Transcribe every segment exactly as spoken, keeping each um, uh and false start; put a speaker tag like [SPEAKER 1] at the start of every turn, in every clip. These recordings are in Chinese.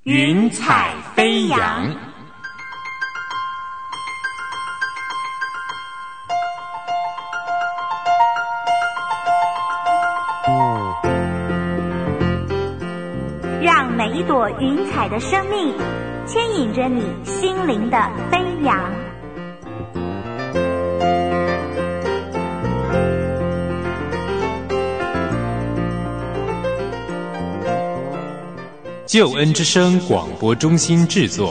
[SPEAKER 1] 云彩飞扬。
[SPEAKER 2] 让每一朵云彩的生命牵引着你心灵的飞扬。
[SPEAKER 1] 救恩之声广播中心制作。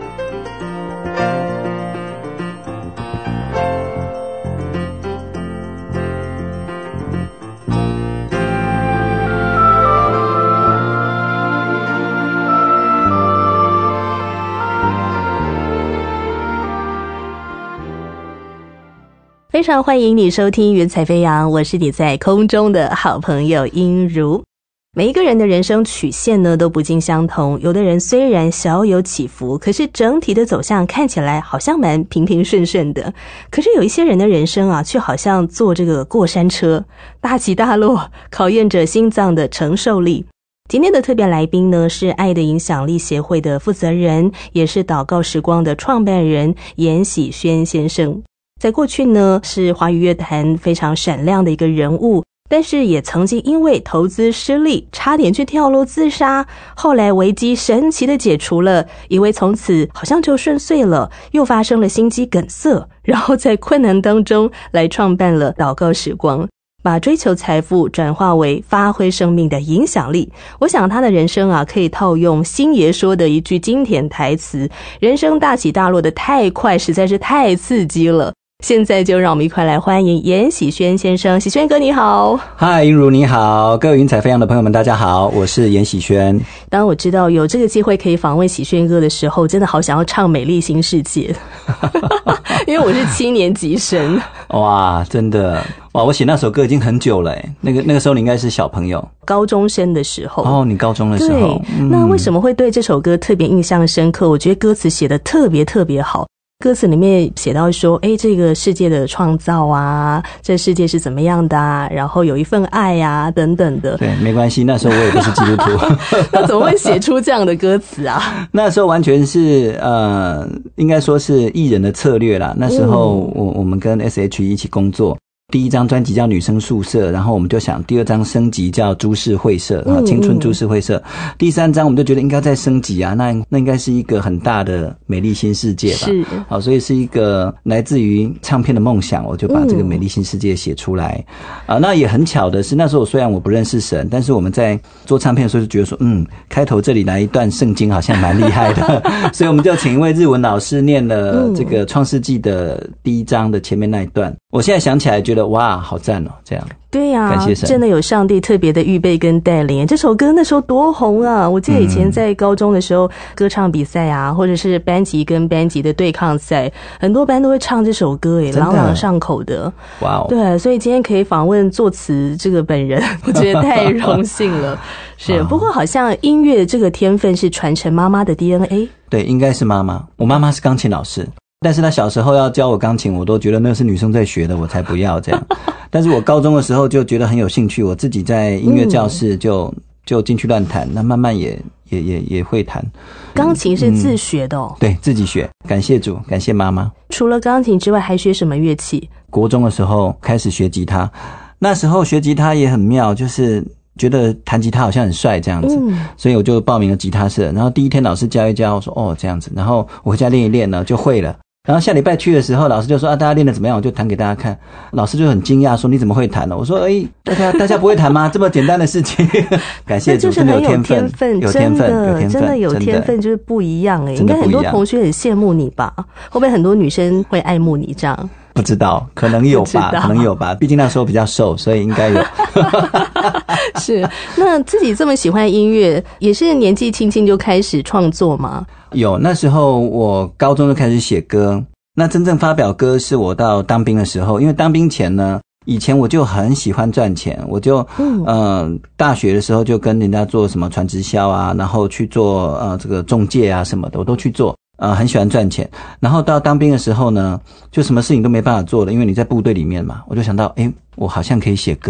[SPEAKER 3] 非常欢迎你收听云彩飞扬，我是你在空中的好朋友音如。每一个人的人生曲线呢都不尽相同，有的人虽然小有起伏，可是整体的走向看起来好像蛮平平顺顺的。可是有一些人的人生啊，却好像坐这个过山车，大起大落，考验着心脏的承受力。今天的特别来宾呢，是爱的影响力协会的负责人，也是祷告时光的创办人严喜轩先生。在过去呢，是华语乐坛非常闪亮的一个人物，但是也曾经因为投资失利，差点去跳楼自杀，后来危机神奇的解除了，以为从此好像就顺遂了，又发生了心肌梗塞，然后在困难当中来创办了祷告时光，把追求财富转化为发挥生命的影响力。我想他的人生啊，可以套用星爷说的一句经典台词，人生大起大落的太快，实在是太刺激了。现在就让我们一块来欢迎严喜轩先生。喜轩哥你好。
[SPEAKER 4] 嗨，音如你好，各位云彩飞扬的朋友们大家好，我是严喜轩。
[SPEAKER 3] 当我知道有这个机会可以访问喜轩哥的时候，真的好想要唱美丽新世界因为我是七年级生。
[SPEAKER 4] 哇，真的哇，我写那首歌已经很久了耶，那个那个时候你应该是小朋友，
[SPEAKER 3] 高中生的时候。
[SPEAKER 4] 哦，你高中的时候。
[SPEAKER 3] 对、嗯、那为什么会对这首歌特别印象深刻？我觉得歌词写得特别特别好。歌词里面写到说，诶，这个世界的创造啊，这世界是怎么样的啊，然后有一份爱啊等等的。
[SPEAKER 4] 对，没关系，那时候我也不是基督徒
[SPEAKER 3] 那怎么会写出这样的歌词啊？
[SPEAKER 4] 那时候完全是呃应该说是艺人的策略啦。那时候我我们跟 S H E 一起工作，第一张专辑叫女生宿舍，然后我们就想第二张升级叫株式会社、嗯、青春株式会社，第三张我们就觉得应该再升级啊，那那应该是一个很大的美丽新世界吧。
[SPEAKER 3] 是，
[SPEAKER 4] 好，所以是一个来自于唱片的梦想，我就把这个美丽新世界写出来、嗯、啊，那也很巧的是，那时候虽然我不认识神，但是我们在做唱片的时候就觉得说，嗯，开头这里来一段圣经好像蛮厉害的所以我们就请一位日文老师念了这个创世纪的第一章的前面那一段，我现在想起来觉得哇，好赞哦！这样
[SPEAKER 3] 对呀、啊，
[SPEAKER 4] 感谢神，
[SPEAKER 3] 真的有上帝特别的预备跟带领。这首歌那时候多红啊！我记得以前在高中的时候，嗯、歌唱比赛啊，或者是班级跟班级的对抗赛，很多班都会唱这首歌，诶，朗朗上口的。
[SPEAKER 4] 哇哦！
[SPEAKER 3] 对，所以今天可以访问作词这个本人，我觉得太荣幸了。是，不过好像音乐这个天分是传承妈妈的 D N A。
[SPEAKER 4] 对，应该是妈妈。我妈妈是钢琴老师。但是他小时候要教我钢琴，我都觉得那是女生在学的，我才不要这样。但是我高中的时候就觉得很有兴趣，我自己在音乐教室就、嗯、就进去乱弹，那慢慢也也也也会弹。
[SPEAKER 3] 钢琴是自学的哦、嗯？
[SPEAKER 4] 对，自己学。感谢主，感谢妈妈。
[SPEAKER 3] 除了钢琴之外，还学什么乐器？
[SPEAKER 4] 国中的时候开始学吉他，那时候学吉他也很妙，就是觉得弹吉他好像很帅这样子、嗯、所以我就报名了吉他社，然后第一天老师教一教，我说哦这样子，然后我回家练一练呢就会了。然后下礼拜去的时候，老师就说啊，大家练得怎么样？我就弹给大家看。老师就很惊讶说：“你怎么会弹呢？”我说：“哎，大家大家不会弹吗？这么简单的事情。”感谢主，
[SPEAKER 3] 真的有天分，
[SPEAKER 4] 有天分，有天分，
[SPEAKER 3] 真的有天分，就是不一样哎。应该很多同学很羡慕你吧？会不会很多女生会爱慕你这样？
[SPEAKER 4] 不知道，可能有吧，可能有吧。毕竟那时候比较瘦，所以应该有。
[SPEAKER 3] 是，那自己这么喜欢音乐，也是年纪轻轻就开始创作吗？
[SPEAKER 4] 有，那时候我高中就开始写歌，那真正发表歌是我到当兵的时候，因为当兵前呢，以前我就很喜欢赚钱，我就嗯、呃、大学的时候就跟人家做什么传直销啊，然后去做呃这个中介啊什么的，我都去做。呃，很喜欢赚钱，然后到当兵的时候呢，就什么事情都没办法做了，因为你在部队里面嘛，我就想到，诶，我好像可以写歌，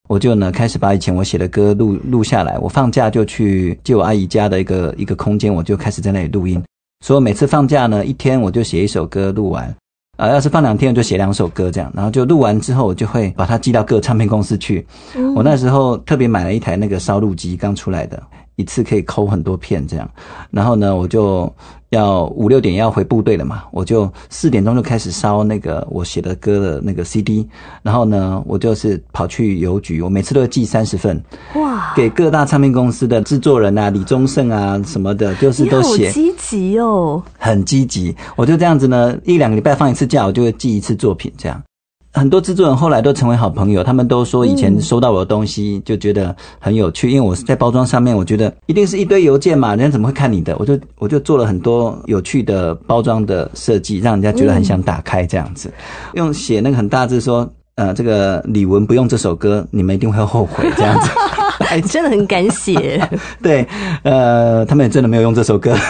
[SPEAKER 4] 我就呢开始把以前我写的歌录录下来，我放假就去借我阿姨家的一个一个空间，我就开始在那里录音。所以每次放假呢，一天我就写一首歌录完，呃，要是放两天我就写两首歌这样，然后就录完之后我就会把它寄到各唱片公司去。嗯、我那时候特别买了一台那个烧录机，刚出来的，一次可以抠很多片这样。然后呢，我就要五六点要回部队了嘛，我就四点钟就开始烧那个我写的歌的那个 C D， 然后呢，我就是跑去邮局，我每次都会寄三十份，哇，给各大唱片公司的制作人啊，李宗盛啊什么的，就是都写。
[SPEAKER 3] 你好积极哦，
[SPEAKER 4] 很积极。我就这样子呢，一两个礼拜放一次假，我就会寄一次作品这样。很多制作人后来都成为好朋友，他们都说以前收到我的东西就觉得很有趣，因为我是在包装上面，我觉得一定是一堆邮件嘛，人家怎么会看你的？我就我就做了很多有趣的包装的设计，让人家觉得很想打开这样子。用写那个很大字说，呃，这个李玟不用这首歌，你们一定会后悔这样子。
[SPEAKER 3] 哎，真的很敢写。
[SPEAKER 4] 对，呃，他们也真的没有用这首歌。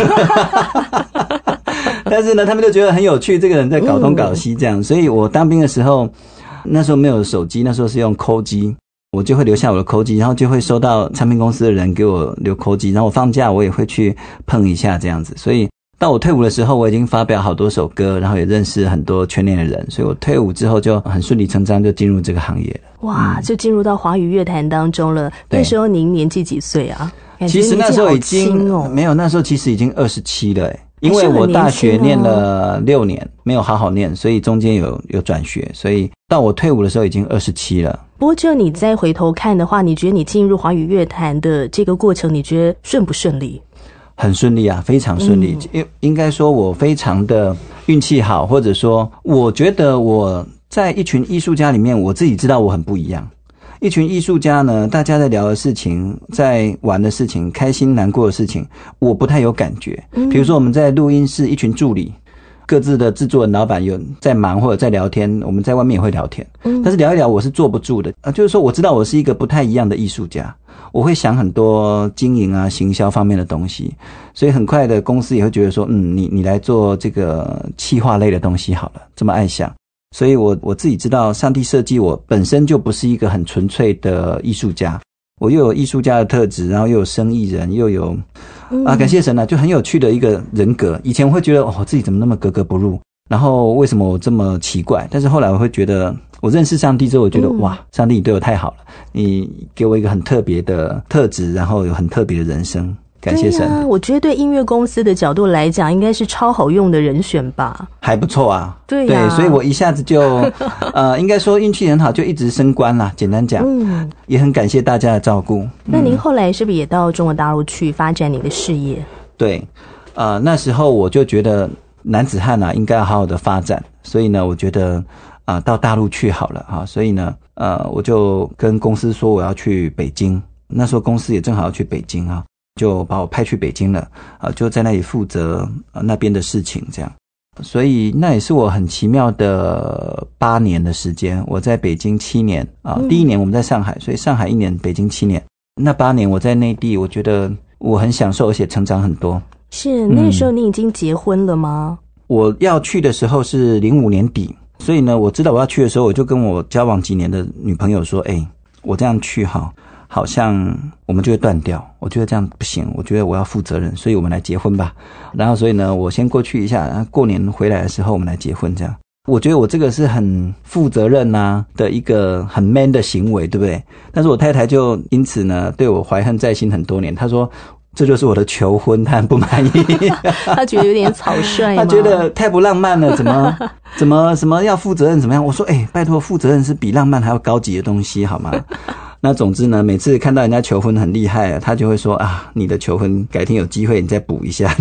[SPEAKER 4] 但是呢，他们就觉得很有趣，这个人在搞东搞西这样。嗯、所以我当兵的时候，那时候没有手机，那时候是用扣机，我就会留下我的扣机，然后就会收到唱片公司的人给我留扣机，然后我放假我也会去碰一下这样子。所以到我退伍的时候，我已经发表好多首歌，然后也认识很多圈内的人，所以我退伍之后就很顺理成章就进入这个行业了。
[SPEAKER 3] 哇，就进入到华语乐坛当中了。那时候您年纪几岁啊？
[SPEAKER 4] 其实那时候已经、哦、没有，那时候其实已经二十七了、欸因为我大学念了六年，没有好好念，所以中间有有转学，所以到我退伍的时候已经二十七了。
[SPEAKER 3] 不过就你再回头看的话，你觉得你进入华语乐坛的这个过程，你觉得顺不顺利？
[SPEAKER 4] 很顺利啊，非常顺利。嗯、应该说我非常的运气好，或者说我觉得我在一群艺术家里面，我自己知道我很不一样。一群艺术家呢，大家在聊的事情，在玩的事情，开心难过的事情，我不太有感觉。嗯、比如说我们在录音室，一群助理，各自的制作人、老板有在忙或者在聊天，我们在外面也会聊天。嗯、但是聊一聊，我是坐不住的啊，就是说我知道我是一个不太一样的艺术家，我会想很多经营啊、行销方面的东西，所以很快的公司也会觉得说，嗯，你你来做这个企划类的东西好了，这么爱想。所以我我自己知道，上帝设计我本身就不是一个很纯粹的艺术家，我又有艺术家的特质，然后又有生意人，又有啊，感谢神啊，就很有趣的一个人格。以前我会觉得，哦，自己怎么那么格格不入，然后为什么我这么奇怪？但是后来我会觉得，我认识上帝之后，我觉得、嗯、哇，上帝你对我太好了，你给我一个很特别的特质，然后有很特别的人生。感谢神、
[SPEAKER 3] 啊、我觉得对音乐公司的角度来讲，应该是超好用的人选吧。
[SPEAKER 4] 还不错啊。
[SPEAKER 3] 对啊，
[SPEAKER 4] 对，所以我一下子就呃，应该说运气很好，就一直升官啦，简单讲。嗯，也很感谢大家的照顾。
[SPEAKER 3] 那您后来是不是也到中国大陆去发展你的事业？
[SPEAKER 4] 对，呃，那时候我就觉得男子汉啊，应该要好好的发展，所以呢，我觉得啊、呃，到大陆去好了啊，所以呢，呃，我就跟公司说我要去北京。那时候公司也正好要去北京啊。就把我派去北京了啊，就在那里负责、呃、那边的事情这样，所以那也是我很奇妙的八年的时间。我在北京七年啊，第一年我们在上海，所以上海一年，北京七年。那八年我在内地，我觉得我很享受，而且成长很多。
[SPEAKER 3] 是那时候你已经结婚了吗？
[SPEAKER 4] 嗯、我要去的时候是零五年底，所以呢，我知道我要去的时候，我就跟我交往几年的女朋友说：“哎、欸，我这样去哈。”好像我们就会断掉，我觉得这样不行，我觉得我要负责任，所以我们来结婚吧。然后所以呢，我先过去一下，然后过年回来的时候我们来结婚这样。我觉得我这个是很负责任啊的一个很 man 的行为，对不对？但是我太太就因此呢对我怀恨在心很多年，她说这就是我的求婚，她很不满意。
[SPEAKER 3] 她觉得有点草率吗？
[SPEAKER 4] 她觉得太不浪漫了，怎么怎么什么要负责任怎么样？我说哎、欸，拜托，负责任是比浪漫还要高级的东西好吗？那总之呢，每次看到人家求婚很厉害，他就会说啊，你的求婚改天有机会你再补一下。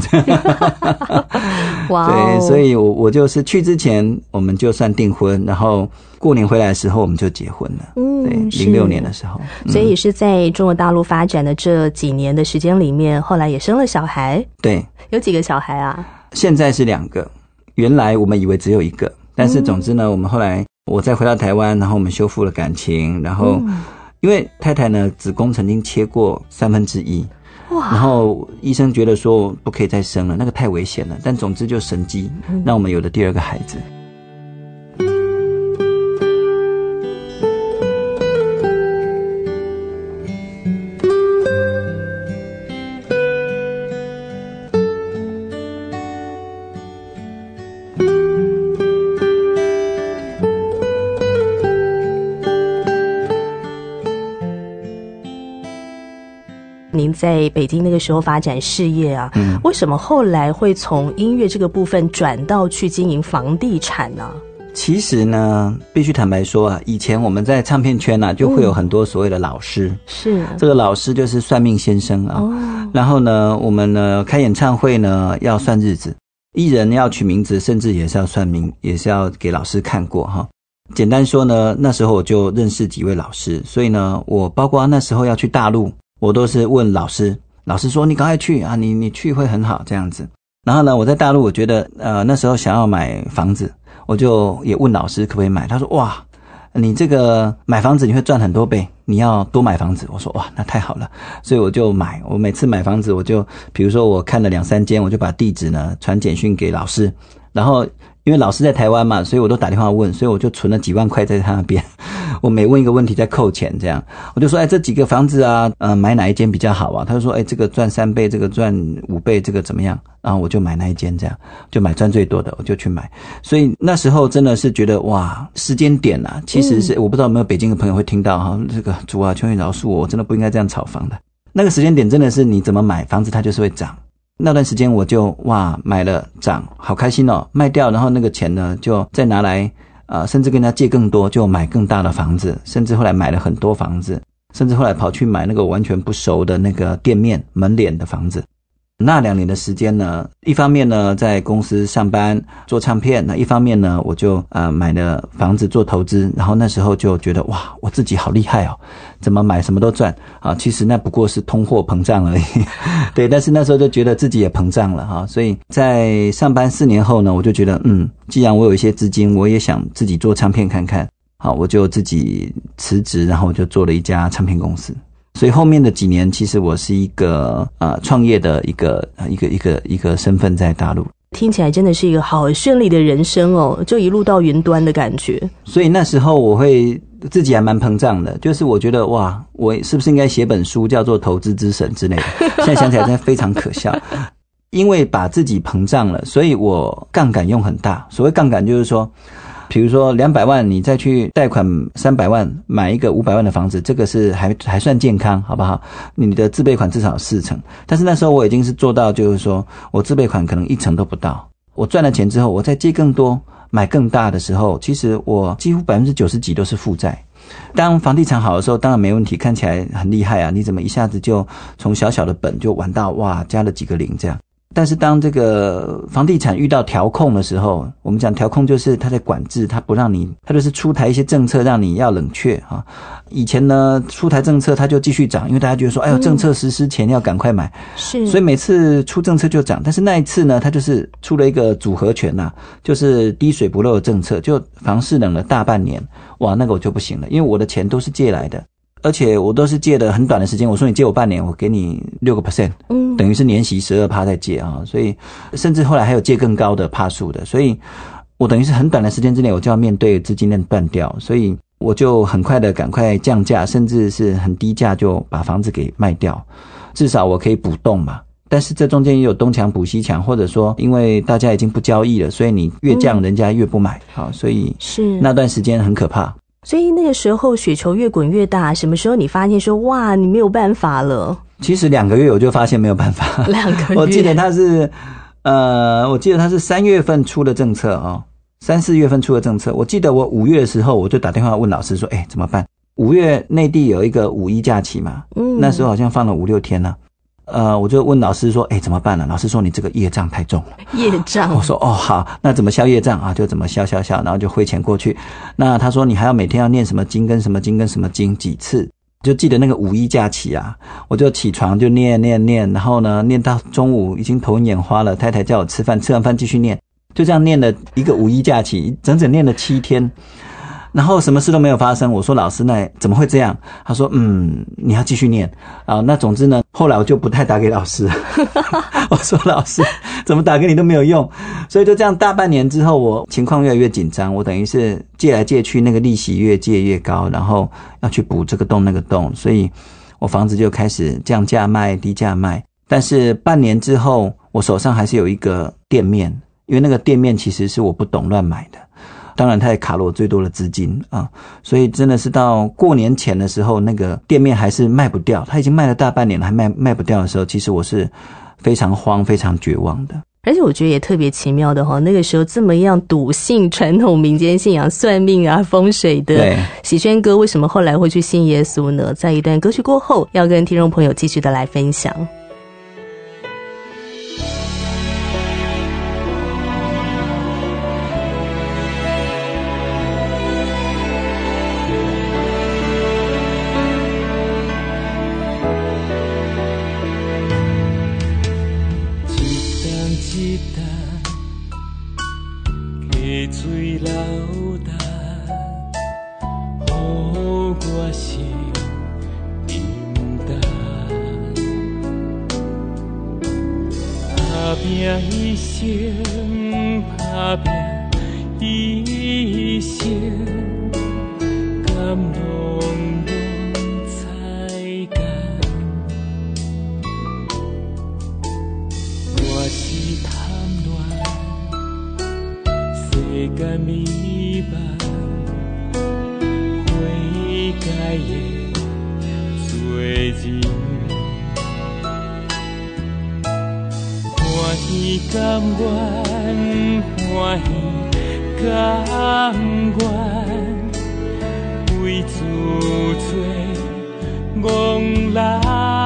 [SPEAKER 4] 哇、哦！对，所以我我就是去之前我们就算订婚，然后过年回来的时候我们就结婚了。嗯，对，零六年的时候。
[SPEAKER 3] 所以也是在中国大陆发展的这几年的时间里面，后来也生了小孩。
[SPEAKER 4] 对，
[SPEAKER 3] 有几个小孩啊？
[SPEAKER 4] 现在是两个，原来我们以为只有一个，但是总之呢，我们后来我再回到台湾，然后我们修复了感情，然后。嗯，因为太太呢，子宫曾经切过三分之一，哇！然后医生觉得说不可以再生了，那个太危险了。但总之就神迹，让我们有了第二个孩子。
[SPEAKER 3] 在北京那个时候发展事业啊，嗯，为什么后来会从音乐这个部分转到去经营房地产呢？
[SPEAKER 4] 其实呢，必须坦白说啊，以前我们在唱片圈啊，就会有很多所谓的老师，嗯、
[SPEAKER 3] 是
[SPEAKER 4] 这个老师就是算命先生啊。哦、然后呢，我们呢开演唱会呢要算日子，艺人要取名字，甚至也是要算命，也是要给老师看过哈。简单说呢，那时候我就认识几位老师，所以呢，我包括那时候要去大陆，我都是问老师，老师说你赶快去啊，你你去会很好这样子。然后呢，我在大陆我觉得呃那时候想要买房子。我就也问老师可不可以买，他说哇，你这个买房子你会赚很多倍，你要多买房子。我说哇，那太好了，所以我就买。我每次买房子，我就比如说我看了两三间，我就把地址呢传简讯给老师，然后因为老师在台湾嘛，所以我都打电话问，所以我就存了几万块在他那边。我每问一个问题再扣钱，这样我就说，哎，这几个房子啊，呃，买哪一间比较好啊？他就说，哎，这个赚三倍，这个赚五倍，这个怎么样？然后我就买那一间，这样就买赚最多的，我就去买。所以那时候真的是觉得哇，时间点啊，其实是、嗯、我不知道有没有北京的朋友会听到哈，这个主啊，求你饶恕我，我真的不应该这样炒房的。那个时间点真的是你怎么买房子，它就是会涨。那段时间我就哇买了涨，好开心哦，卖掉，然后那个钱呢就再拿来。呃，甚至跟他借更多，就买更大的房子，甚至后来买了很多房子，甚至后来跑去买那个完全不熟的那个店面门脸的房子。那两年的时间呢，一方面呢在公司上班做唱片，那一方面呢我就呃买了房子做投资，然后那时候就觉得哇，我自己好厉害哦，怎么买什么都赚啊！其实那不过是通货膨胀而已，对。但是那时候就觉得自己也膨胀了哈，所以在上班四年后呢，我就觉得嗯，既然我有一些资金，我也想自己做唱片看看，好，我就自己辞职，然后我就做了一家唱片公司。所以后面的几年，其实我是一个呃创业的一个一个一个一个身份在大陆。
[SPEAKER 3] 听起来真的是一个好顺利的人生哦，就一路到云端的感觉。
[SPEAKER 4] 所以那时候我会自己还蛮膨胀的，就是我觉得哇，我是不是应该写本书叫做投资之神之类的？现在想起来真的非常可笑，因为把自己膨胀了，所以我杠杆用很大。所谓杠杆就是说，比如说两百万，你再去贷款三百万买一个五百万的房子，这个是还还算健康，好不好？你的自备款至少四成，但是那时候我已经是做到，就是说我自备款可能一成都不到。我赚了钱之后，我再借更多，买更大的时候，其实我几乎百分之九十几都是负债。当房地产好的时候，当然没问题，看起来很厉害啊！你怎么一下子就从小小的本就玩到哇，加了几个零这样？但是当这个房地产遇到调控的时候，我们讲调控就是它在管制，它不让你，它就是出台一些政策让你要冷却啊。以前呢出台政策它就继续涨，因为大家觉得说，哎呦，政策实施前要赶快买，是，所以每次出政策就涨。但是那一次呢，它就是出了一个组合拳呐、啊，就是滴水不漏的政策，就房市冷了大半年，哇，那个我就不行了，因为我的钱都是借来的。而且我都是借的很短的时间，我说你借我半年，我给你 百分之六， 嗯，等于是年息 百分之十二 在借啊，所以甚至后来还有借更高的趴数的，所以我等于是很短的时间之内我就要面对资金链断掉，所以我就很快的赶快降价，甚至是很低价就把房子给卖掉，至少我可以补洞嘛。但是这中间也有东墙补西墙，或者说因为大家已经不交易了，所以你越降人家越不买，好，所以是那段时间很可怕。
[SPEAKER 3] 所以那个时候雪球越滚越大，什么时候你发现说哇你没有办法了？
[SPEAKER 4] 其实两个月我就发现没有办法。
[SPEAKER 3] 两个月
[SPEAKER 4] 我记得他是呃我记得他是三月份出的政策哦，三四月份出的政策。我记得我五月的时候我就打电话问老师说，哎，怎么办？五月内地有一个五一假期嘛，嗯，那时候好像放了五六天呢。呃，我就问老师说，哎，怎么办呢？老师说你这个业障太重了。
[SPEAKER 3] 业障。
[SPEAKER 4] 我说哦好，那怎么消业障啊？就怎么消消消，然后就汇钱过去。那他说你还要每天要念什么经跟什么经跟什么经几次？就记得那个五一假期啊，我就起床就念念念，然后呢念到中午已经头晕眼花了，太太叫我吃饭，吃完饭继续念，就这样念了一个五一假期，整整念了七天。然后什么事都没有发生，我说老师那怎么会这样？他说嗯你要继续念啊。那总之呢后来我就不太打给老师我说老师怎么打给你都没有用，所以就这样大半年之后我情况越来越紧张，我等于是借来借去，那个利息越借越高，然后要去补这个洞那个洞，所以我房子就开始降价卖低价卖。但是半年之后我手上还是有一个店面，因为那个店面其实是我不懂乱买的， 当然他也卡了我最多的资金啊，所以真的是到过年前的时候，那个店面还是卖不掉，他已经卖了大半年了，还卖卖不掉的时候，其实我是非常慌非常绝望的。
[SPEAKER 3] 而且我觉得也特别奇妙的齁，那个时候这么样笃信传统民间信仰算命啊风水的喜宣哥，为什么后来会去信耶稣呢？在一段歌曲过后，要跟听众朋友继续的来分享。
[SPEAKER 5] 水流澹，予我心平淡。打拼一生，打拼一生，甘拢拢菜干。我是贪恋世间美梦，悔改的罪人，欢喜甘愿，欢喜甘愿，为自做戆人。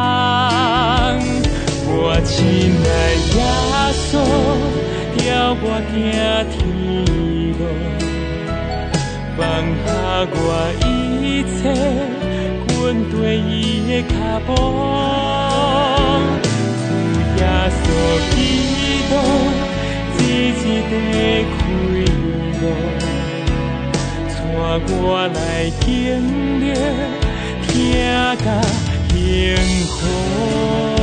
[SPEAKER 5] 我亲爱耶稣，叫我行天路，放下我一切，滚对伊的脚步。主耶稣基督，一日地开路，带我来经历听甲幸福。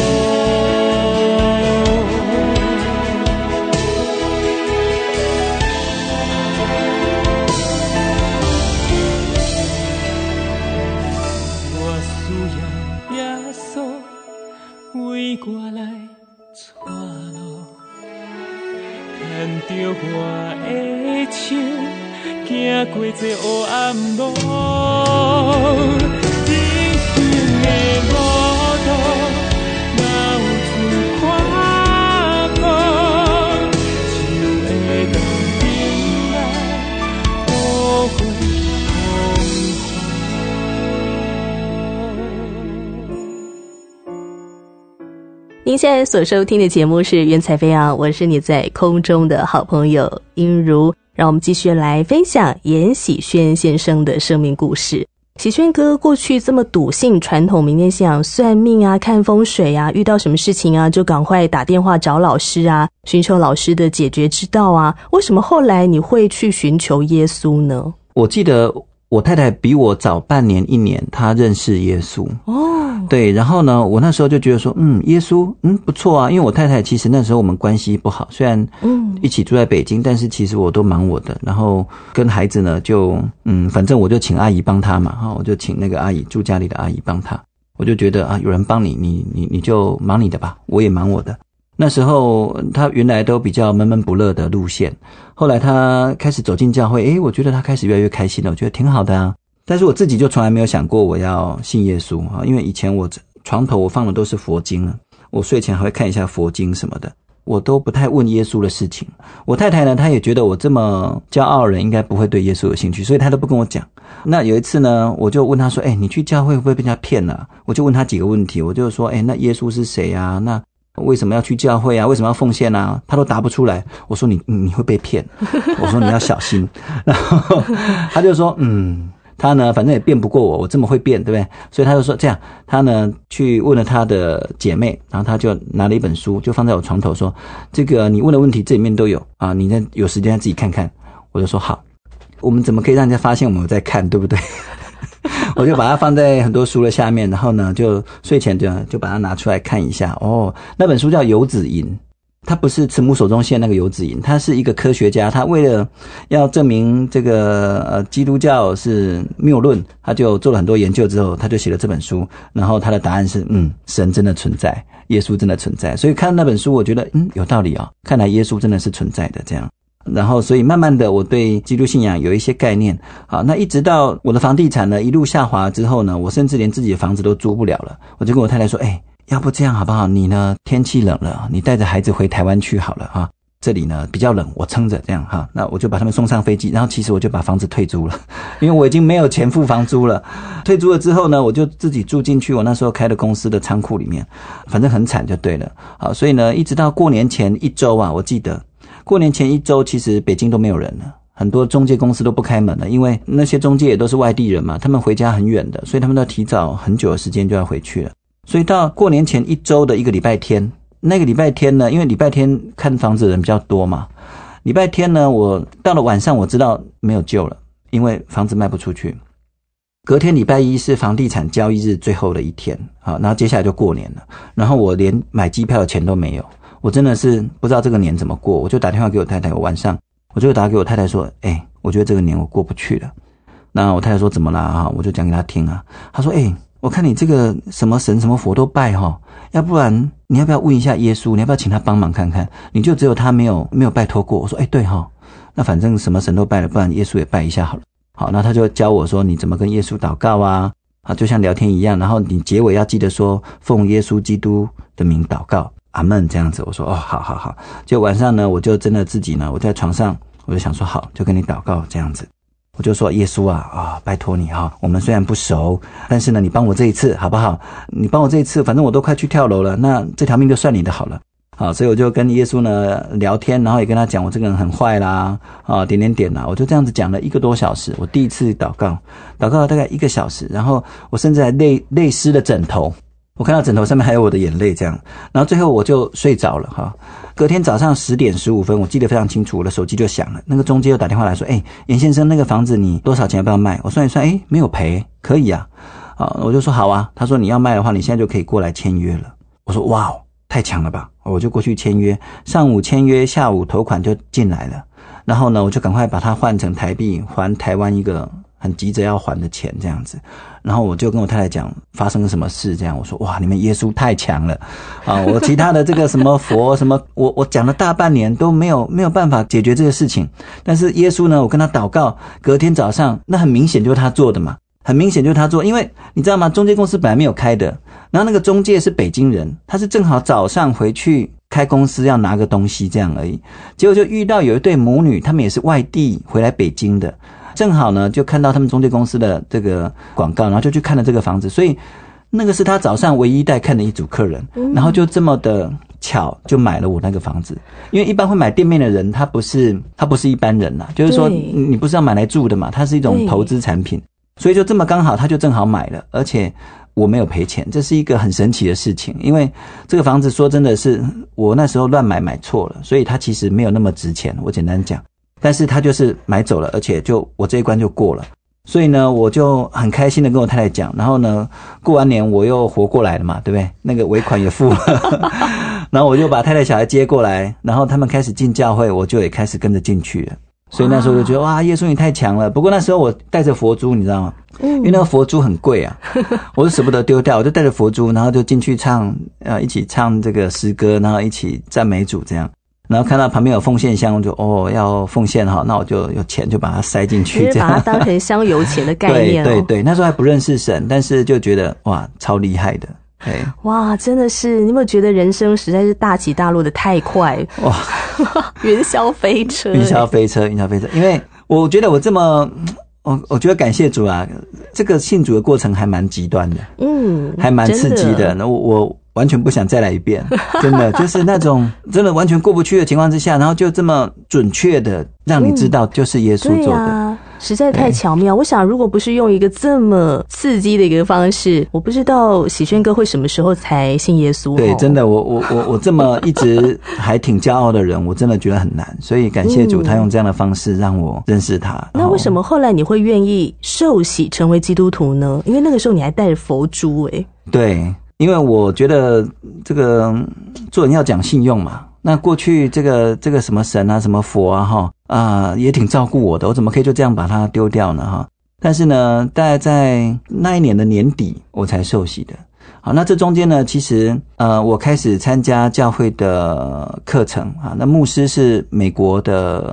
[SPEAKER 5] 为我来带路，牵着我的手，行过这黑暗路。人生的路途，哪有出看过？就会当平安度过风
[SPEAKER 3] 您现在所收听的节目是《云彩飞扬》，我是你在空中的好朋友英如。让我们继续来分享严喜宣先生的生命故事。喜宣哥过去这么笃信传统民间信仰，算命啊、看风水啊，遇到什么事情啊就赶快打电话找老师啊，寻求老师的解决之道啊。为什么后来你会去寻求耶稣呢？
[SPEAKER 4] 我记得我太太比我早半年一年，她认识耶稣哦。对，然后呢，我那时候就觉得说，嗯，耶稣，嗯，不错啊。因为我太太其实那时候我们关系不好，虽然嗯一起住在北京，但是其实我都忙我的，然后跟孩子呢就嗯，反正我就请阿姨帮他嘛，哈，我就请那个阿姨住家里的阿姨帮他。我就觉得啊，有人帮你，你你你就忙你的吧，我也忙我的。那时候他原来都比较闷闷不乐的路线，后来他开始走进教会，诶，我觉得他开始越来越开心了，我觉得挺好的啊。但是我自己就从来没有想过我要信耶稣啊，因为以前我床头我放的都是佛经了，我睡前还会看一下佛经什么的，我都不太问耶稣的事情。我太太呢，她也觉得我这么骄傲的人应该不会对耶稣有兴趣，所以她都不跟我讲。那有一次呢，我就问她说，诶，你去教会会不会被人家骗啊？我就问她几个问题，我就说，诶，那耶稣是谁啊？那为什么要去教会啊？为什么要奉献啊？他都答不出来。我说你你会被骗，我说你要小心。然后他就说嗯，他呢反正也辩不过我，我这么会辩，对不对？所以他就说这样，他呢去问了他的姐妹，然后他就拿了一本书，就放在我床头说，这个你问的问题这里面都有啊，你再有时间自己看看。我就说好，我们怎么可以让人家发现我们有在看，对不对？我就把它放在很多书的下面，然后呢就睡前就就把它拿出来看一下。哦，那本书叫游子吟，它不是慈母手中线那个游子吟，他是一个科学家，他为了要证明这个呃基督教是谬论，他就做了很多研究之后，他就写了这本书，然后他的答案是嗯，神真的存在，耶稣真的存在。所以看那本书我觉得嗯有道理哦，看来耶稣真的是存在的这样。 然后所以慢慢的我对基督信仰有一些概念。好，那一直到我的房地产呢一路下滑之后呢，我甚至连自己的房子都租不了了，我就跟我太太说，哎，要不这样好不好，你呢天气冷了，你带着孩子回台湾去好了啊，这里呢比较冷，我撑着这样哈，那我就把他们送上飞机，然后其实我就把房子退租了，因为我已经没有钱付房租了。退租了之后呢，我就自己住进去我那时候开的公司的仓库里面，反正很惨就对了。好，所以呢一直到过年前一周啊，我记得过年前一周其实北京都没有人了，很多中介公司都不开门了，因为那些中介也都是外地人嘛，他们回家很远的，所以他们都要提早很久的时间就要回去了。所以到过年前一周的一个礼拜天，那个礼拜天呢，因为礼拜天看房子的人比较多嘛，礼拜天呢我到了晚上我知道没有救了，因为房子卖不出去。隔天礼拜一是房地产交易日最后的一天，好，然后接下来就过年了，然后我连买机票的钱都没有，我真的是不知道这个年怎么过。我就打电话给我太太，我晚上我就打给我太太说，诶，我觉得这个年我过不去了。那我太太说怎么啦啊？我就讲给她听啊。她说，诶，我看你这个什么神什么佛都拜齁，要不然你要不要问一下耶稣，你要不要请他帮忙看看，你就只有他没有没有拜托过。我说，诶，对齁，那反正什么神都拜了，不然耶稣也拜一下好了。好，那他就教我说你怎么跟耶稣祷告啊，啊，就像聊天一样，然后你结尾要记得说奉耶稣基督的名祷告，阿们这样子。我说哦，好好好。就晚上呢，我就真的自己呢，我在床上，我就想说好，就跟你祷告这样子。我就说耶稣啊啊，拜托你哈，我们虽然不熟，但是呢，你帮我这一次好不好？你帮我这一次，反正我都快去跳楼了，那这条命就算你的好了。好，所以我就跟耶稣呢聊天，然后也跟他讲我这个人很坏啦，啊，点点点啦，我就这样子讲了一个多小时。我第一次祷告，祷告了大概一个小时，然后我甚至还泪泪湿了枕头，我看到枕头上面还有我的眼泪这样，然后最后我就睡着了哈。隔天早上十点十五分，我记得非常清楚，我的手机就响了，那个中介又打电话来说，诶，严先生，那个房子你多少钱要不要卖？我算一算，诶，没有赔，可以啊。啊，我就说好啊。他说你要卖的话，你现在就可以过来签约了。我说哇，太强了吧！我就过去签约，上午签约，下午头款就进来了。然后呢，我就赶快把它换成台币，还台湾一个很急着要还的钱这样子。然后我就跟我太太讲发生了什么事这样。我说哇，你们耶稣太强了啊！我其他的这个什么佛什么，我我讲了大半年都没有没有办法解决这个事情。但是耶稣呢，我跟他祷告，隔天早上那很明显就是他做的嘛。很明显就是他做，因为你知道吗？中介公司本来没有开的，然后那个中介是北京人，他是正好早上回去开公司要拿个东西这样而已，结果就遇到有一对母女，他们也是外地回来北京的，正好呢就看到他们中介公司的这个广告，然后就去看了这个房子，所以那个是他早上唯一带看的一组客人，然后就这么的巧就买了我那个房子。因为一般会买店面的人，他不是他不是一般人啦，就是说你不是要买来住的嘛，它是一种投资产品。所以就这么刚好他就正好买了，而且我没有赔钱，这是一个很神奇的事情。因为这个房子说真的是我那时候乱买买错了，所以它其实没有那么值钱，我简单讲，但是他就是买走了，而且就我这一关就过了。所以呢我就很开心的跟我太太讲，然后呢过完年我又活过来了嘛，对不对？那个尾款也付了然后我就把太太小孩接过来，然后他们开始进教会，我就也开始跟着进去了。所以那时候就觉得哇，耶稣你太强了。不过那时候我带着佛珠，你知道吗？嗯，因为那个佛珠很贵啊，我就舍不得丢掉，我就带着佛珠，然后就进去唱，呃，一起唱这个诗歌，然后一起赞美主这样。然后看到旁边有奉献箱，我就哦要奉献哈，那我就有钱就把它塞进去，这样
[SPEAKER 3] 把它当成香油钱的概念、哦。
[SPEAKER 4] 对对对，那时候还不认识神，但是就觉得哇超厉害的。
[SPEAKER 3] 哇，真的是，你有没有觉得人生实在是大起大落的太快？哇，云霄飞车，
[SPEAKER 4] 云霄飞车，云霄飞车。因为我觉得我这么，我我觉得感谢主啊，这个信主的过程还蛮极端的，嗯，还蛮刺激的。那我我完全不想再来一遍，真的就是那种真的完全过不去的情况之下，然后就这么准确的让你知道就是耶稣做的。嗯
[SPEAKER 3] 实在太巧妙，我想如果不是用一个这么刺激的一个方式，我不知道喜轩哥会什么时候才信耶稣。
[SPEAKER 4] 对，真的，我我我我这么一直还挺骄傲的人，我真的觉得很难，所以感谢主，他用这样的方式让我认识他。
[SPEAKER 3] 那为什么后来你会愿意受洗成为基督徒呢？因为那个时候你还带着佛珠诶。
[SPEAKER 4] 对，因为我觉得这个做人要讲信用嘛。那过去这个这个什么神啊什么佛啊哈啊也挺照顾我的，我怎么可以就这样把它丢掉呢哈？但是呢大概在那一年的年底我才受洗的。好，那这中间呢其实呃我开始参加教会的课程啊，那牧师是美国的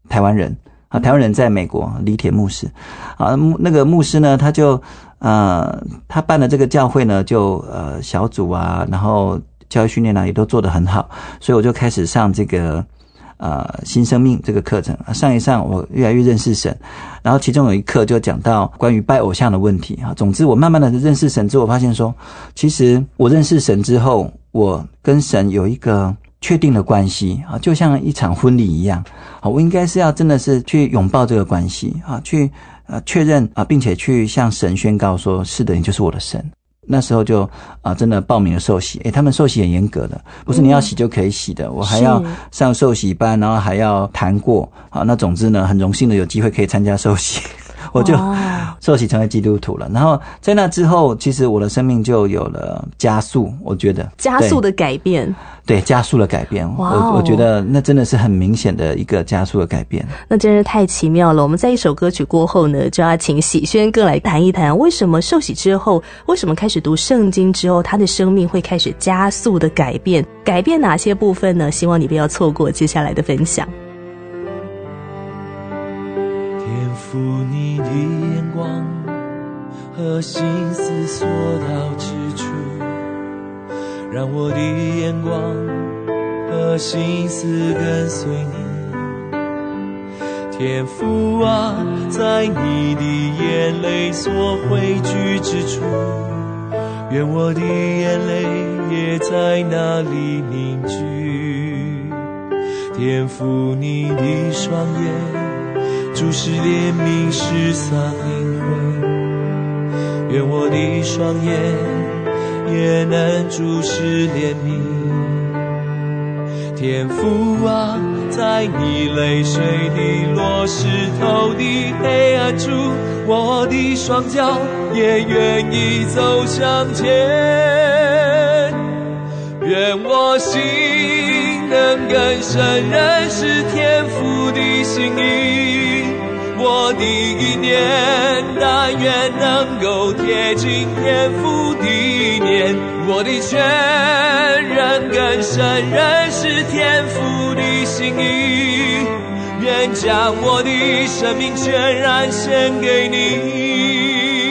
[SPEAKER 4] 台湾人啊，台湾人在美国李铁牧师啊，那个牧师呢，他就呃，他办的这个教会呢，就呃小组啊，然后教育训练啊，也都做得很好，所以我就开始上这个呃新生命这个课程，上一上我越来越认识神，然后其中有一课就讲到关于拜偶像的问题啊。总之我慢慢的认识神之后，我发现说，其实我认识神之后，我跟神有一个确定的关系啊，就像一场婚礼一样啊，我应该是要真的是去拥抱这个关系啊，去呃确认啊，并且去向神宣告说，是的，你就是我的神。那时候就啊，真的报名了受洗。诶，他们受洗很严格的，不是你要洗就可以洗的，嗯、我还要上受洗班，然后还要谈过啊。那总之呢，很荣幸的有机会可以参加受洗。我就受洗成为基督徒了，然后在那之后，其实我的生命就有了加速，我觉得
[SPEAKER 3] 加速的改变，
[SPEAKER 4] 对，加速的改变，我我觉得那真的是很明显的一个加速的改变，
[SPEAKER 3] 那真是太奇妙了。我们在一首歌曲过后呢，就要请喜宣哥来谈一谈，为什么受洗之后，为什么开始读圣经之后，他的生命会开始加速的改变，改变哪些部分呢？希望你不要错过接下来的分享。
[SPEAKER 5] 天赋你的眼光和心思所到之处，让我的眼光和心思跟随你。天赋啊，在你的眼泪所汇聚之处，愿我的眼泪也在那里凝聚。天赋你的双眼注视怜悯失丧灵魂，愿我的双眼也能注视怜悯。天父啊，在你泪水滴落湿透的黑暗处，我的双脚也愿意走向前。愿我心能更深认识天父的心意，我的意念但愿能够贴近天父的念，我的全人更深认识天父的心意，愿将我的生命全然献给你。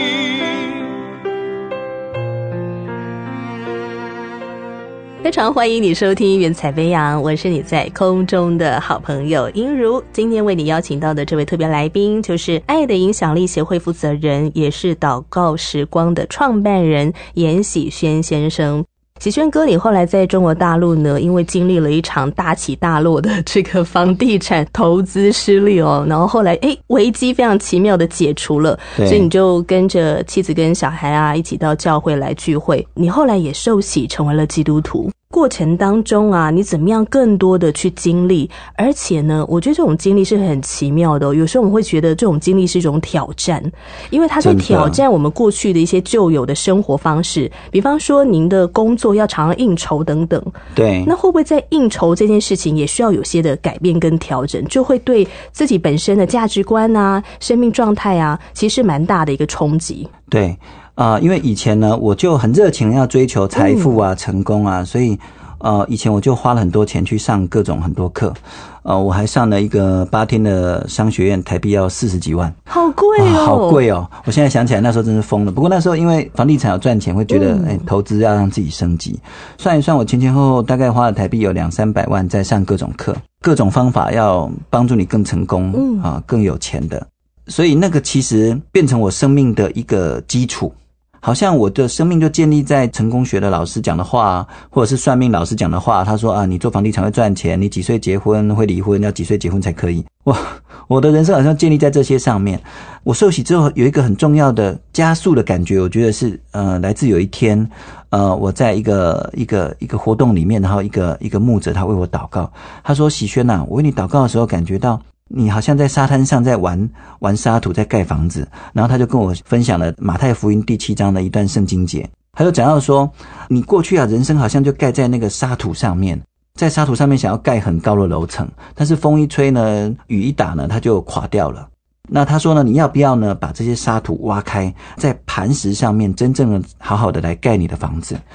[SPEAKER 3] 非常欢迎你收听云彩飞扬，我是你在空中的好朋友英如。今天为你邀请到的这位特别来宾，就是爱的影响力协会负责人，也是祷告时光的创办人严喜宣先生。喜宣哥，你后来在中国大陆呢，因为经历了一场大起大落的这个房地产投资失利哦，然后后来诶危机非常奇妙的解除了，所以你就跟着妻子跟小孩啊一起到教会来聚会。你后来也受洗成为了基督徒。过程当中啊，你怎么样更多的去经历，而且呢，我觉得这种经历是很奇妙的哦。有时候我们会觉得这种经历是一种挑战，因为它在挑战我们过去的一些旧有的生活方式，比方说您的工作要常常应酬等等。
[SPEAKER 4] 对，
[SPEAKER 3] 那会不会在应酬这件事情也需要有些的改变跟调整，就会对自己本身的价值观啊、生命状态啊，其实蛮大的一个冲击。
[SPEAKER 4] 对。啊、呃，因为以前呢，我就很热情要追求财富啊、嗯、成功啊，所以呃，以前我就花了很多钱去上各种很多课，呃，我还上了一个八天的商学院，台币要四十几万，
[SPEAKER 3] 好贵哦，
[SPEAKER 4] 啊、好贵哦！我现在想起来那时候真是疯了。不过那时候因为房地产有赚钱，会觉得哎、嗯欸，投资要让自己升级。算一算，我前前后后大概花了台币有两三百万在上各种课，各种方法要帮助你更成功，嗯啊，更有钱的。所以那个其实变成我生命的一个基础。好像我的生命就建立在成功学的老师讲的话，或者是算命老师讲的话。他说啊，你做房地产会赚钱，你几岁结婚会离婚，要几岁结婚才可以。哇，我的人生好像建立在这些上面。我受洗之后有一个很重要的加速的感觉，我觉得是呃，来自有一天，呃，我在一个一个一个活动里面，然后一个一个牧者他为我祷告，他说：喜宣啊，我为你祷告的时候感觉到。你好像在沙滩上在玩玩沙土，在盖房子。然后他就跟我分享了马太福音第七章的一段圣经节，他就讲到说，你过去啊，人生好像就盖在那个沙土上面，在沙土上面想要盖很高的楼层，但是风一吹呢，雨一打呢，它就垮掉了。那他说呢，你要不要呢，把这些沙土挖开，在磐石上面真正的好好的来盖你的房子。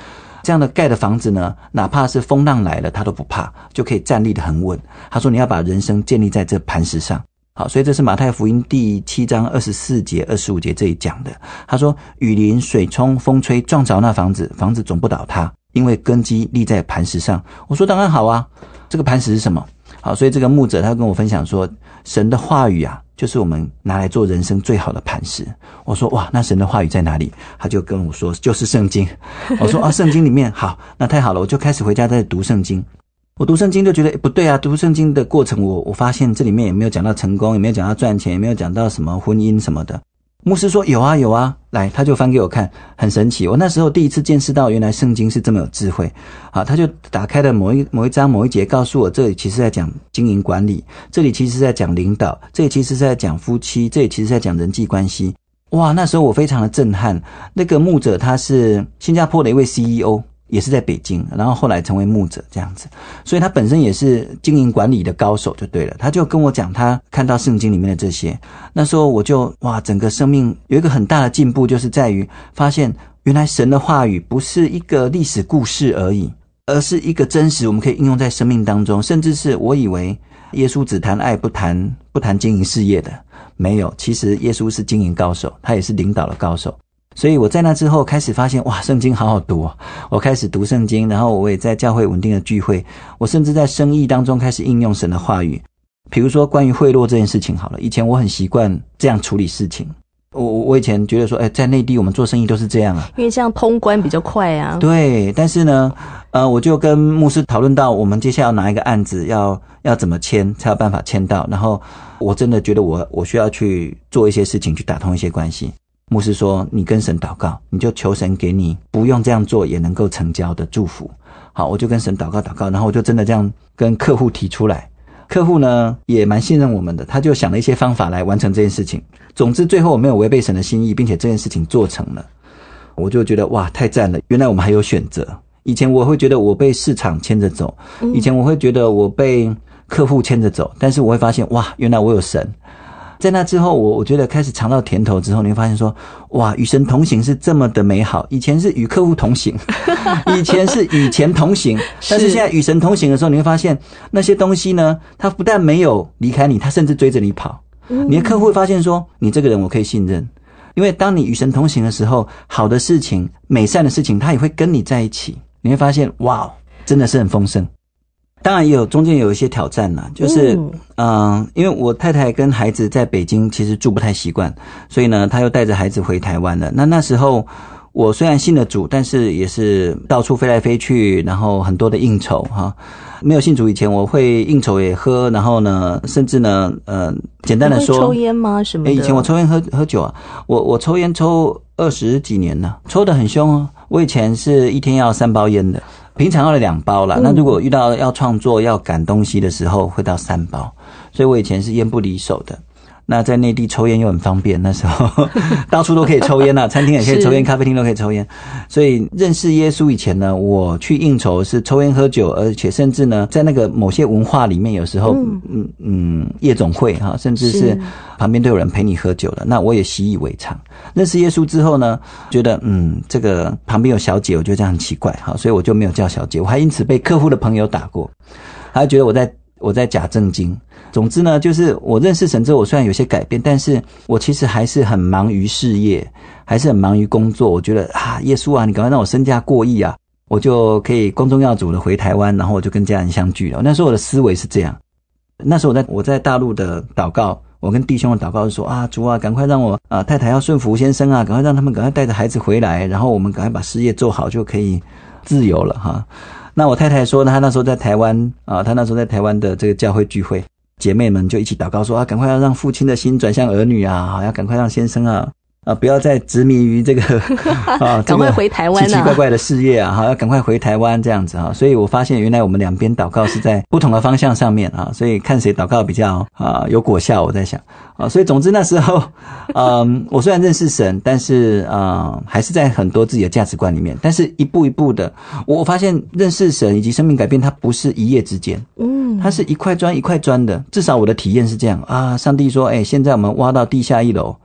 [SPEAKER 4] 这样的盖的房子呢，哪怕是风浪来了他都不怕，就可以站立得很稳。他说你要把人生建立在这磐石上。好，所以这是马太福音第七章二十四节二十五节这里讲的。他说雨淋水冲风吹撞着那房子，房子总不倒塌，因为根基立在磐石上。我说当然好啊，这个磐石是什么？好，所以这个牧者他跟我分享说，神的话语啊，就是我们拿来做人生最好的磐石。我说哇，那神的话语在哪里？他就跟我说就是圣经。我说啊，圣经里面好，那太好了，我就开始回家在读圣经。我读圣经就觉得不对啊，读圣经的过程我我发现这里面也没有讲到成功，也没有讲到赚钱，也没有讲到什么婚姻什么的。牧师说有啊有啊，来他就翻给我看，很神奇。我那时候第一次见识到原来圣经是这么有智慧。好，他就打开了某一某一章某一节，告诉我这里其实在讲经营管理，这里其实是在讲领导，这里其实是在讲夫妻，这里其实在讲人际关系。哇，那时候我非常的震撼。那个牧者他是新加坡的一位 C E O，也是在北京，然后后来成为牧者这样子，所以他本身也是经营管理的高手就对了。他就跟我讲他看到圣经里面的这些，那时候我就哇，整个生命有一个很大的进步，就是在于发现原来神的话语不是一个历史故事而已，而是一个真实我们可以应用在生命当中。甚至是我以为耶稣只谈爱不谈不谈经营事业的，没有，其实耶稣是经营高手，他也是领导的高手。所以我在那之后开始发现，哇，圣经好好读哦。我开始读圣经，然后我也在教会稳定的聚会，我甚至在生意当中开始应用神的话语。比如说关于贿赂这件事情好了，以前我很习惯这样处理事情。我我以前觉得说，哎，在内地我们做生意都是这样啊，
[SPEAKER 3] 因为这样通关比较快啊。
[SPEAKER 4] 对，但是呢，呃，我就跟牧师讨论到，我们接下来要拿一个案子，要要怎么签才有办法签到。然后我真的觉得我我需要去做一些事情，去打通一些关系。牧师说你跟神祷告，你就求神给你不用这样做也能够成交的祝福。好，我就跟神祷告祷告，然后我就真的这样跟客户提出来。客户呢也蛮信任我们的，他就想了一些方法来完成这件事情。总之最后我没有违背神的心意，并且这件事情做成了。我就觉得哇，太赞了，原来我们还有选择。以前我会觉得我被市场牵着走，以前我会觉得我被客户牵着走，但是我会发现哇，原来我有神。在那之后我我觉得开始尝到甜头之后，你会发现说哇，与神同行是这么的美好。以前是与客户同行，以前是与钱同行，但是现在与神同行的时候，你会发现那些东西呢，它不但没有离开你，它甚至追着你跑。你的客户会发现说你这个人我可以信任，因为当你与神同行的时候，好的事情美善的事情它也会跟你在一起。你会发现哇，真的是很丰盛。当然也有中间有一些挑战啦，就是嗯、呃，因为我太太跟孩子在北京其实住不太习惯，所以呢她又带着孩子回台湾了。那那时候我虽然信了主，但是也是到处飞来飞去，然后很多的应酬哈。没有信主以前我会应酬也喝，然后呢甚至呢呃简单的说，
[SPEAKER 3] 抽烟吗什么的？
[SPEAKER 4] 以前我抽烟喝喝酒啊，我我抽烟抽二十几年了，抽得很凶哦。我以前是一天要三包烟的，平常要了两包啦、嗯、那如果遇到要创作要赶东西的时候会到三包，所以我以前是烟不离手的。那在内地抽烟又很方便，那时候到处都可以抽烟啊，餐厅也可以抽烟，咖啡厅都可以抽烟。所以认识耶稣以前呢，我去应酬是抽烟喝酒，而且甚至呢在那个某些文化里面有时候嗯嗯嗯夜总会哈，甚至是旁边都有人陪你喝酒的，那我也习以为常。认识耶稣之后呢，觉得嗯这个旁边有小姐，我觉得这样很奇怪哈，所以我就没有叫小姐，我还因此被客户的朋友打过，他觉得我在我在假正经。总之呢，就是我认识神之后，我虽然有些改变，但是我其实还是很忙于事业，还是很忙于工作。我觉得啊，耶稣啊，你赶快让我身价过亿啊，我就可以光宗耀祖的回台湾，然后我就跟家人相聚了。那时候我的思维是这样。那时候我在我在大陆的祷告，我跟弟兄的祷告是说啊，主啊，赶快让我啊太太要顺服先生啊，赶快让他们赶快带着孩子回来，然后我们赶快把事业做好，就可以自由了哈。那我太太说呢，她那时候在台湾啊，她那时候在台湾的这个教会聚会，姐妹们就一起祷告说啊，赶快要让父亲的心转向儿女啊，要赶快让先生啊啊不要再执迷于这个啊
[SPEAKER 3] 赶快回台湾啊，
[SPEAKER 4] 奇奇怪怪的事业啊，要赶快回台湾这样子啊。所以我发现原来我们两边祷告是在不同的方向上面啊，所以看谁祷告比较啊有果效，我在想啊。所以总之那时候嗯我虽然认识神，但是啊还是在很多自己的价值观里面，但是一步一步的我发现认识神以及生命改变它不是一夜之间，嗯，它是一块砖一块砖的。至少我的体验是这样啊。上帝说哎，现在我们挖到地下一楼，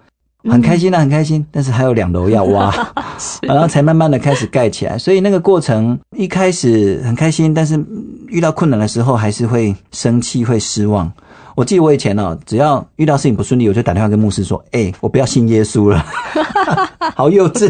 [SPEAKER 4] 很开心啊，很开心，但是还有两楼要挖，然后才慢慢的开始盖起来。所以那个过程一开始很开心，但是遇到困难的时候还是会生气，会失望。我记得我以前哦，只要遇到事情不顺利，我就打电话跟牧师说：“哎、欸，我不要信耶稣了。”好幼稚。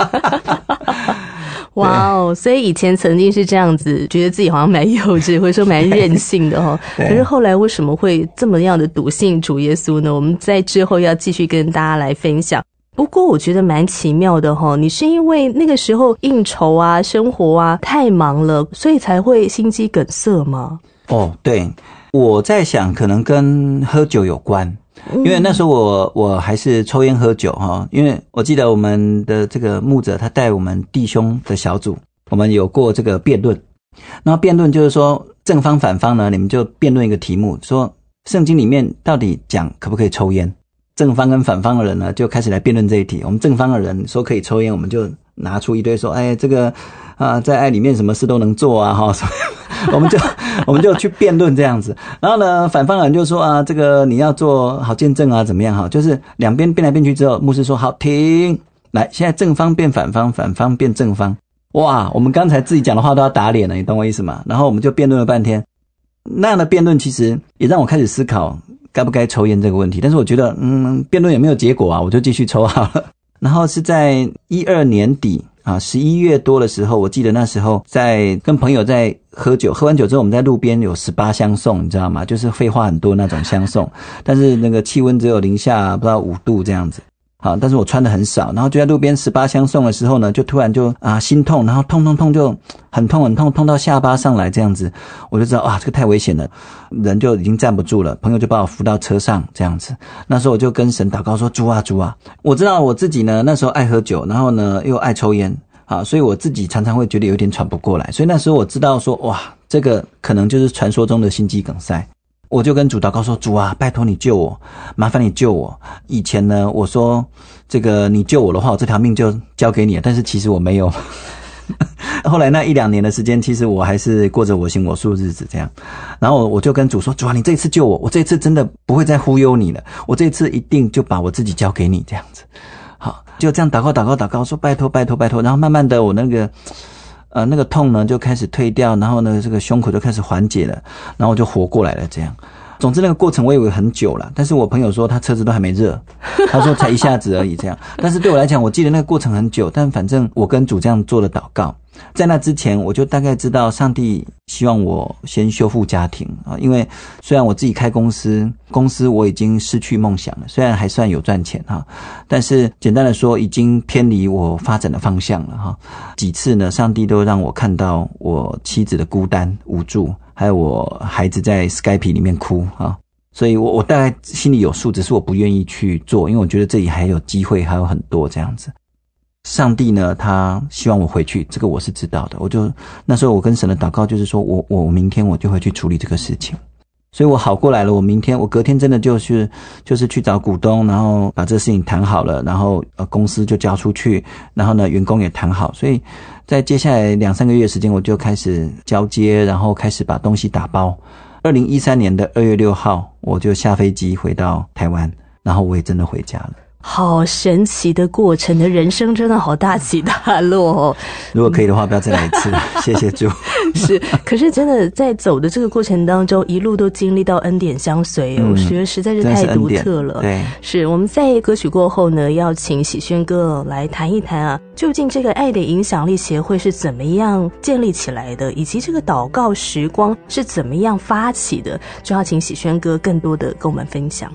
[SPEAKER 3] 哇哦！所以以前曾经是这样子，觉得自己好像蛮幼稚，或者说蛮任性的哦。可是后来为什么会这么样的笃信主耶稣呢？我们在之后要继续跟大家来分享。不过我觉得蛮奇妙的哈、哦，你是因为那个时候应酬啊、生活啊太忙了，所以才会心肌梗塞吗？
[SPEAKER 4] 哦，对，我在想可能跟喝酒有关。因为那时候我我还是抽烟喝酒哈，因为我记得我们的这个牧者他带我们弟兄的小组，我们有过这个辩论。那辩论就是说正方反方呢，你们就辩论一个题目，说圣经里面到底讲可不可以抽烟。正方跟反方的人呢就开始来辩论这一题。我们正方的人说可以抽烟，我们就拿出一堆说，哎，这个啊，在爱里面什么事都能做啊哈。我们就我们就去辩论这样子，然后呢，反方人就说啊，这个你要做好见证啊，怎么样哈？就是两边辩来辩去之后，牧师说好停，来，现在正方辩反方，反方辩正方。哇，我们刚才自己讲的话都要打脸了，你懂我意思吗？然后我们就辩论了半天，那样的辩论其实也让我开始思考该不该抽烟这个问题。但是我觉得，嗯，辩论也没有结果啊，我就继续抽好了。然后是在一二年底。啊，十一月多的时候，我记得那时候在跟朋友在喝酒，喝完酒之后我们在路边有十八相送，你知道吗？就是废话很多那种相送，但是那个气温只有零下不知道五度这样子。好，但是我穿的很少，然后就在路边十八相送的时候呢，就突然就啊心痛，然后痛痛痛就很痛很痛，痛到下巴上来这样子，我就知道啊这个太危险了，人就已经站不住了。朋友就把我扶到车上这样子，那时候我就跟神祷告说，主啊主啊，我知道我自己呢那时候爱喝酒，然后呢又爱抽烟。好，所以我自己常常会觉得有点喘不过来，所以那时候我知道说，哇，这个可能就是传说中的心肌梗塞。我就跟主祷告说，主啊，拜托你救我，麻烦你救我。以前呢，我说这个你救我的话，我这条命就交给你了，但是其实我没有。后来那一两年的时间，其实我还是过着我行我素日子这样。然后我就跟主说，主啊，你这一次救我，我这一次真的不会再忽悠你了，我这一次一定就把我自己交给你这样子。好，就这样祷告祷告祷告，说拜托拜托拜托，然后慢慢的我那个呃那个痛呢就开始退掉，然后呢这个胸口就开始缓解了，然后我就活过来了这样。总之那个过程我以为很久了，但是我朋友说他车子都还没热，他说才一下子而已这样。但是对我来讲，我记得那个过程很久，但反正我跟主这样做了祷告。在那之前我就大概知道上帝希望我先修复家庭啊，因为虽然我自己开公司，公司我已经失去梦想了，虽然还算有赚钱哈，但是简单的说已经偏离我发展的方向了哈。几次呢，上帝都让我看到我妻子的孤单无助，还有我孩子在 Skype 里面哭啊，所以我我大概心里有数，只是我不愿意去做，因为我觉得这里还有机会，还有很多这样子。上帝呢，他希望我回去，这个我是知道的。我就那时候我跟神的祷告就是说，我我明天我就会去处理这个事情。所以我好过来了，我明天我隔天真的就是就是去找股东，然后把这个事情谈好了，然后呃公司就交出去，然后呢员工也谈好，所以在接下来两三个月的时间，我就开始交接，然后开始把东西打包。二零一三年的二月六号，我就下飞机回到台湾，然后我也真的回家了。
[SPEAKER 3] 好神奇的过程，的人生真的好大起大落哦。
[SPEAKER 4] 如果可以的话，不要再来一次，谢谢主。
[SPEAKER 3] 是，可是真的在走的这个过程当中，一路都经历到恩典相随哦，嗯、我觉得实在是太独特了。
[SPEAKER 4] 对，
[SPEAKER 3] 是我们在歌曲过后呢，要请喜轩哥来谈一谈啊，究竟这个爱的影响力协会是怎么样建立起来的，以及这个祷告时光是怎么样发起的，就要请喜轩哥更多的跟我们分享。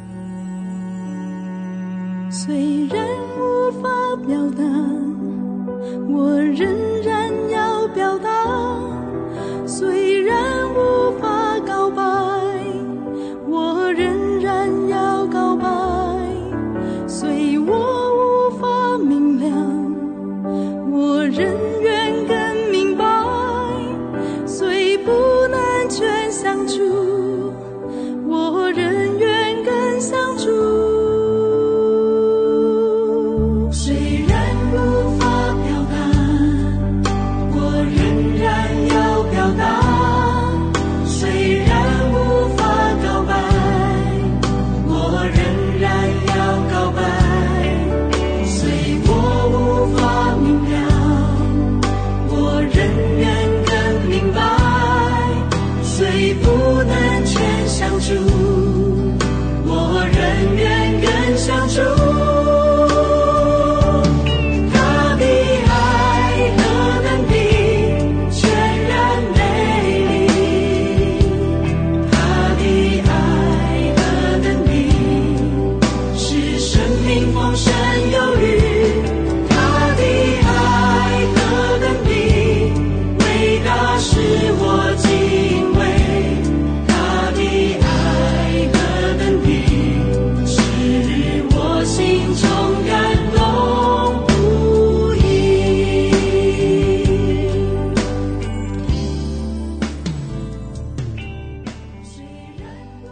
[SPEAKER 6] 虽然无法表达，我仍然要表达；虽然无法告白，我仍然要告白。虽我无法明了，我仍愿更明白。虽不能全相处，我仍愿更相处。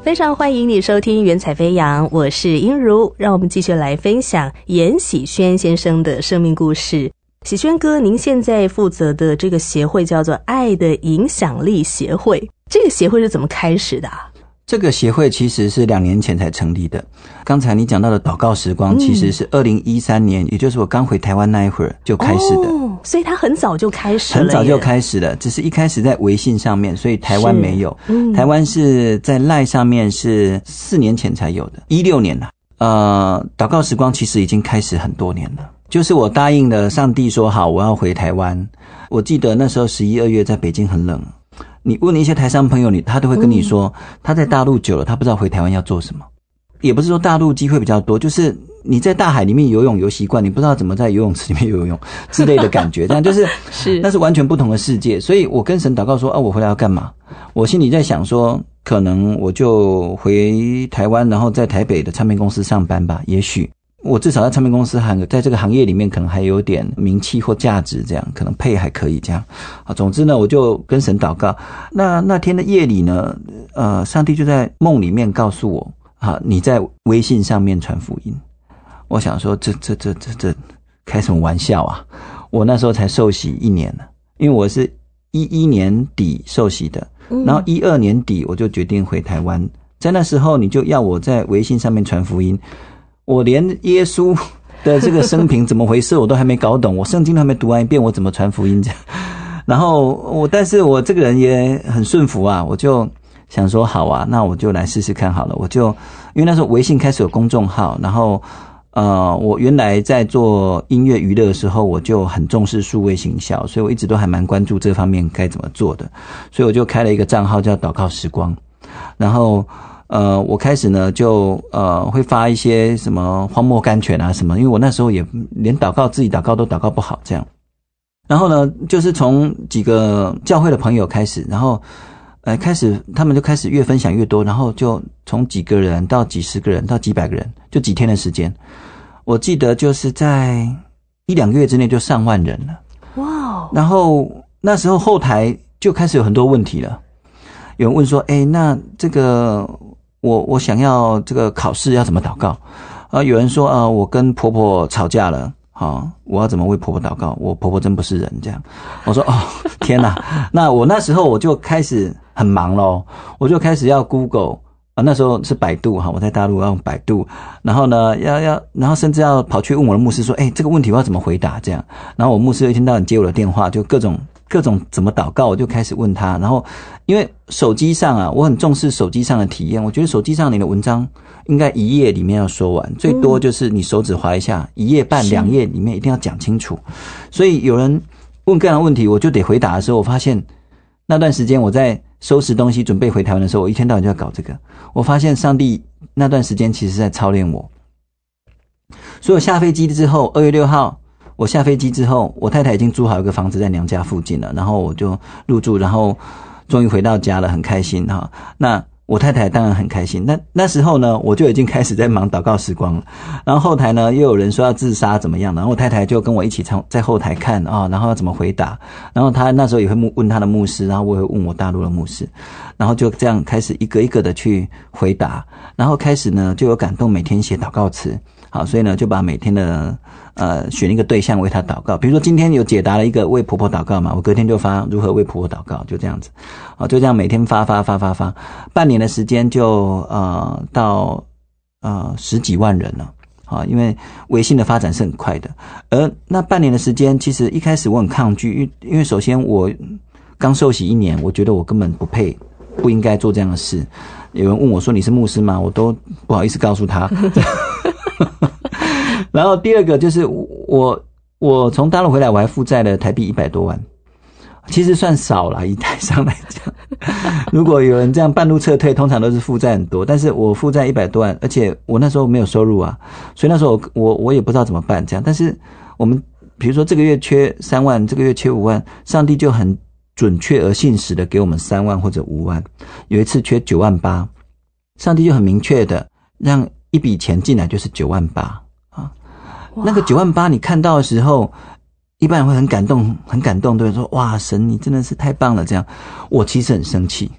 [SPEAKER 3] 非常欢迎你收听云彩飞扬，我是英如，让我们继续来分享严喜轩先生的生命故事。喜轩哥，您现在负责的这个协会叫做爱的影响力协会，这个协会是怎么开始的啊？
[SPEAKER 4] 这个协会其实是两年前才成立的。刚才你讲到的祷告时光，其实是二零一三年、嗯、也就是我刚回台湾那一会儿就开始的。
[SPEAKER 3] 哦，所以它很早就开始了。
[SPEAKER 4] 很早就开始了，只是一开始在微信上面，所以台湾没有。嗯、台湾是在 LINE 上面是四年前才有的，一六年了。呃，祷告时光其实已经开始很多年了。就是我答应了上帝说好，我要回台湾。我记得那时候十一二月在北京很冷。你问一些台商朋友，你他都会跟你说、嗯、他在大陆久了，他不知道回台湾要做什么。也不是说大陆机会比较多，就是你在大海里面游泳游习惯，你不知道怎么在游泳池里面游泳之类的感觉，这样就是是那是完全不同的世界。所以我跟神祷告说啊，我回来要干嘛？我心里在想说，可能我就回台湾，然后在台北的唱片公司上班吧，也许我至少在唱片公司行在这个行业里面可能还有点名气或价值，这样可能配还可以这样。好，总之呢，我就跟神祷告。那那天的夜里呢，呃，上帝就在梦里面告诉我，啊，你在微信上面传福音。我想说，这这这这这开什么玩笑啊？我那时候才受洗一年了，因为我是一一年底受洗的，然后一二年底我就决定回台湾。在那时候，你就要我在微信上面传福音。我连耶稣的这个生平怎么回事我都还没搞懂，我圣经都还没读完一遍，我怎么传福音这样？然后我，但是我这个人也很顺服啊，我就想说好啊，那我就来试试看好了。我就因为那时候微信开始有公众号，然后呃，我原来在做音乐娱乐的时候，我就很重视数位行销，所以我一直都还蛮关注这方面该怎么做的，所以我就开了一个账号叫祷告时光，然后。呃，我开始呢就呃会发一些什么荒漠甘泉啊什么，因为我那时候也连祷告自己祷告都祷告不好这样。然后呢，就是从几个教会的朋友开始，然后呃开始他们就开始越分享越多，然后就从几个人到几十个人到几百个人，就几天的时间，我记得就是在一两个月之内就上万人了。哇！然后那时候后台就开始有很多问题了，有人问说，诶，那这个。我我想要这个考试要怎么祷告？啊，有人说啊，我跟婆婆吵架了，好、啊，我要怎么为婆婆祷告？我婆婆真不是人，这样。我说哦，天哪！那我那时候我就开始很忙咯，我就开始要 Google 啊，那时候是百度哈，我在大陆要用百度，然后呢，要要，然后甚至要跑去问我的牧师说，哎，这个问题我要怎么回答？这样，然后我牧师一天到晚接我的电话，就各种。各种怎么祷告，我就开始问他。然后，因为手机上啊，我很重视手机上的体验。我觉得手机上你的文章应该一页里面要说完，最多就是你手指滑一下，一页半、两页里面一定要讲清楚。所以有人问各样的问题，我就得回答的时候，我发现那段时间我在收拾东西准备回台湾的时候，我一天到晚就要搞这个。我发现上帝那段时间其实是在操练我。所以我下飞机之后，二月六号。我下飞机之后，我太太已经租好一个房子在娘家附近了，然后我就入住，然后终于回到家了，很开心哈。那我太太当然很开心。那那时候呢，我就已经开始在忙祷告时光了。然后后台呢，又有人说要自杀怎么样，然后我太太就跟我一起在后台看啊、哦，然后要怎么回答。然后她那时候也会问她的牧师，然后我也会问我大陆的牧师，然后就这样开始一个一个的去回答。然后开始呢就有感动，每天写祷告词。好，所以呢就把每天的呃选一个对象为他祷告，比如说今天有解答了一个为婆婆祷告嘛，我隔天就发如何为婆婆祷告，就这样子。好，就这样每天发发发发发，半年的时间就呃到呃十几万人了。好，因为微信的发展是很快的，而那半年的时间，其实一开始我很抗拒，因因为首先我刚受洗一年，我觉得我根本不配，不应该做这样的事。有人问我说你是牧师吗？我都不好意思告诉他。然后第二个就是我我从大陆回来，我还负债了台币一百多万，其实算少啦，以台商来讲。如果有人这样半路撤退，通常都是负债很多，但是我负债一百多万，而且我那时候没有收入啊，所以那时候我我我也不知道怎么办这样。但是我们比如说这个月缺三万，这个月缺五万，上帝就很准确而信实的给我们三万或者五万。有一次缺九万八，上帝就很明确的让一笔钱进来，就是九万八啊。那个九万八你看到的时候，一般人会很感动，很感动，对，说哇，神你真的是太棒了这样。我其实很生气，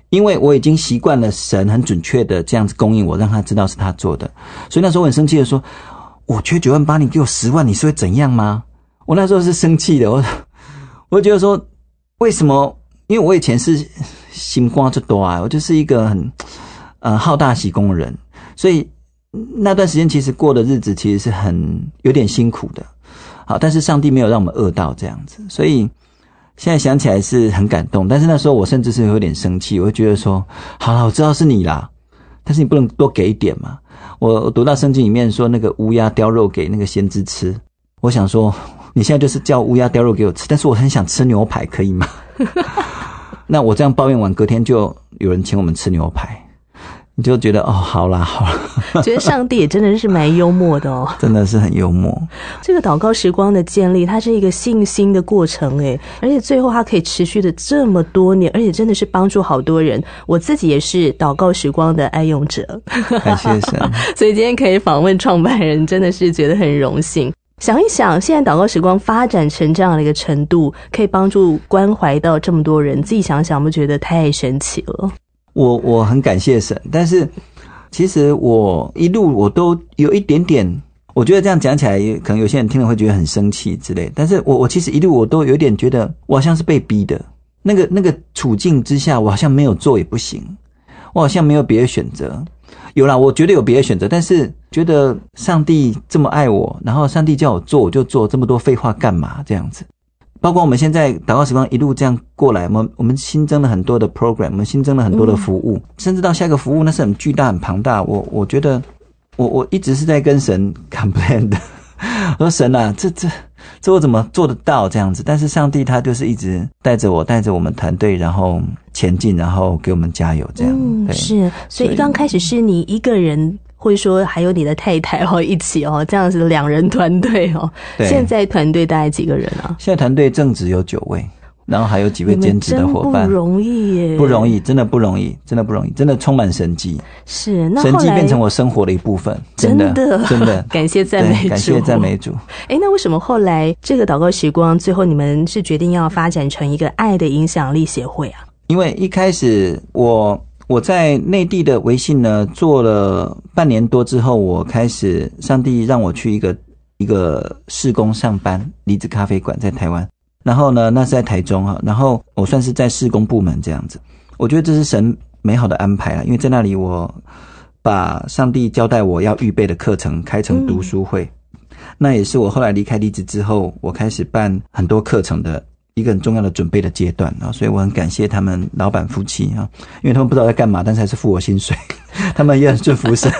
[SPEAKER 4] 因为我已经习惯了神很准确的这样子供应我，让他知道是他做的，所以那时候我很生气的说，我缺九万八，你给我十万，你是会怎样吗？我那时候是生气的，我我觉得说，为什么？因为我以前是心光就多啊，我就是一个很呃好大喜功的人，所以那段时间其实过的日子其实是很有点辛苦的。好，但是上帝没有让我们饿到这样子，所以现在想起来是很感动。但是那时候我甚至是有点生气，我会觉得说，好啦，我知道是你啦，但是你不能多给一点嘛。我我读到圣经里面说那个乌鸦叼肉给那个先知吃，我想说你现在就是叫乌鸦叼肉给我吃，但是我很想吃牛排，可以吗？那我这样抱怨完，隔天就有人请我们吃牛排，你就觉得哦，好啦好啦，
[SPEAKER 3] 觉得上帝也真的是蛮幽默的哦，
[SPEAKER 4] 真的是很幽默。
[SPEAKER 3] 这个祷告时光的建立，它是一个信心的过程诶，而且最后它可以持续的这么多年，而且真的是帮助好多人。我自己也是祷告时光的爱用者，
[SPEAKER 4] 感谢神。
[SPEAKER 3] 所以今天可以访问创办人，真的是觉得很荣幸。想一想，现在祷告时光发展成这样的一个程度，可以帮助关怀到这么多人，自己想想，不觉得太神奇了？
[SPEAKER 4] 我我很感谢神，但是其实我一路我都有一点点，我觉得这样讲起来，可能有些人听了会觉得很生气之类。但是我我其实一路我都有一点觉得，我好像是被逼的。那个那个处境之下，我好像没有做也不行，我好像没有别的选择。有啦，我觉得有别的选择，但是觉得上帝这么爱我，然后上帝叫我做我就做，这么多废话干嘛这样子。包括我们现在祷告时光一路这样过来，我们我们新增了很多的 program， 我们新增了很多的服务，嗯、甚至到下一个服务那是很巨大很庞大。我我觉得我我一直是在跟神 complain 的，我说神啊，这这这我怎么做得到这样子？但是上帝他就是一直带着我，带着我们团队，然后前进，然后给我们加油这样。
[SPEAKER 3] 嗯，是，所以刚开始是你一个人。或者说还有你的太太哦一起哦，这样子两人团队哦。现在团队大概几个人啊？
[SPEAKER 4] 现在团队正职有九位，然后还有几位兼职的伙伴。
[SPEAKER 3] 不容易耶，
[SPEAKER 4] 不容易，真的不容易，真的不容易，真的充满神迹。
[SPEAKER 3] 是，那后来
[SPEAKER 4] 神迹变成我生活的一部分，真的，
[SPEAKER 3] 真的，
[SPEAKER 4] 真的
[SPEAKER 3] 感谢赞美主，
[SPEAKER 4] 感谢赞美主。
[SPEAKER 3] 哎，那为什么后来这个祷告时光最后你们是决定要发展成一个爱的影响力协会啊？
[SPEAKER 4] 因为一开始我。我在内地的微信呢做了半年多之后，我开始上帝让我去一个一个事工上班，离子咖啡馆在台湾，然后呢那是在台中哈，然后我算是在事工部门这样子。我觉得这是神美好的安排啊，因为在那里我把上帝交代我要预备的课程开成读书会，嗯、那也是我后来离开离子之后，我开始办很多课程的一个很重要的准备的阶段啊，所以我很感谢他们老板夫妻啊，因为他们不知道在干嘛，但是还是付我薪水，他们也很顺服神。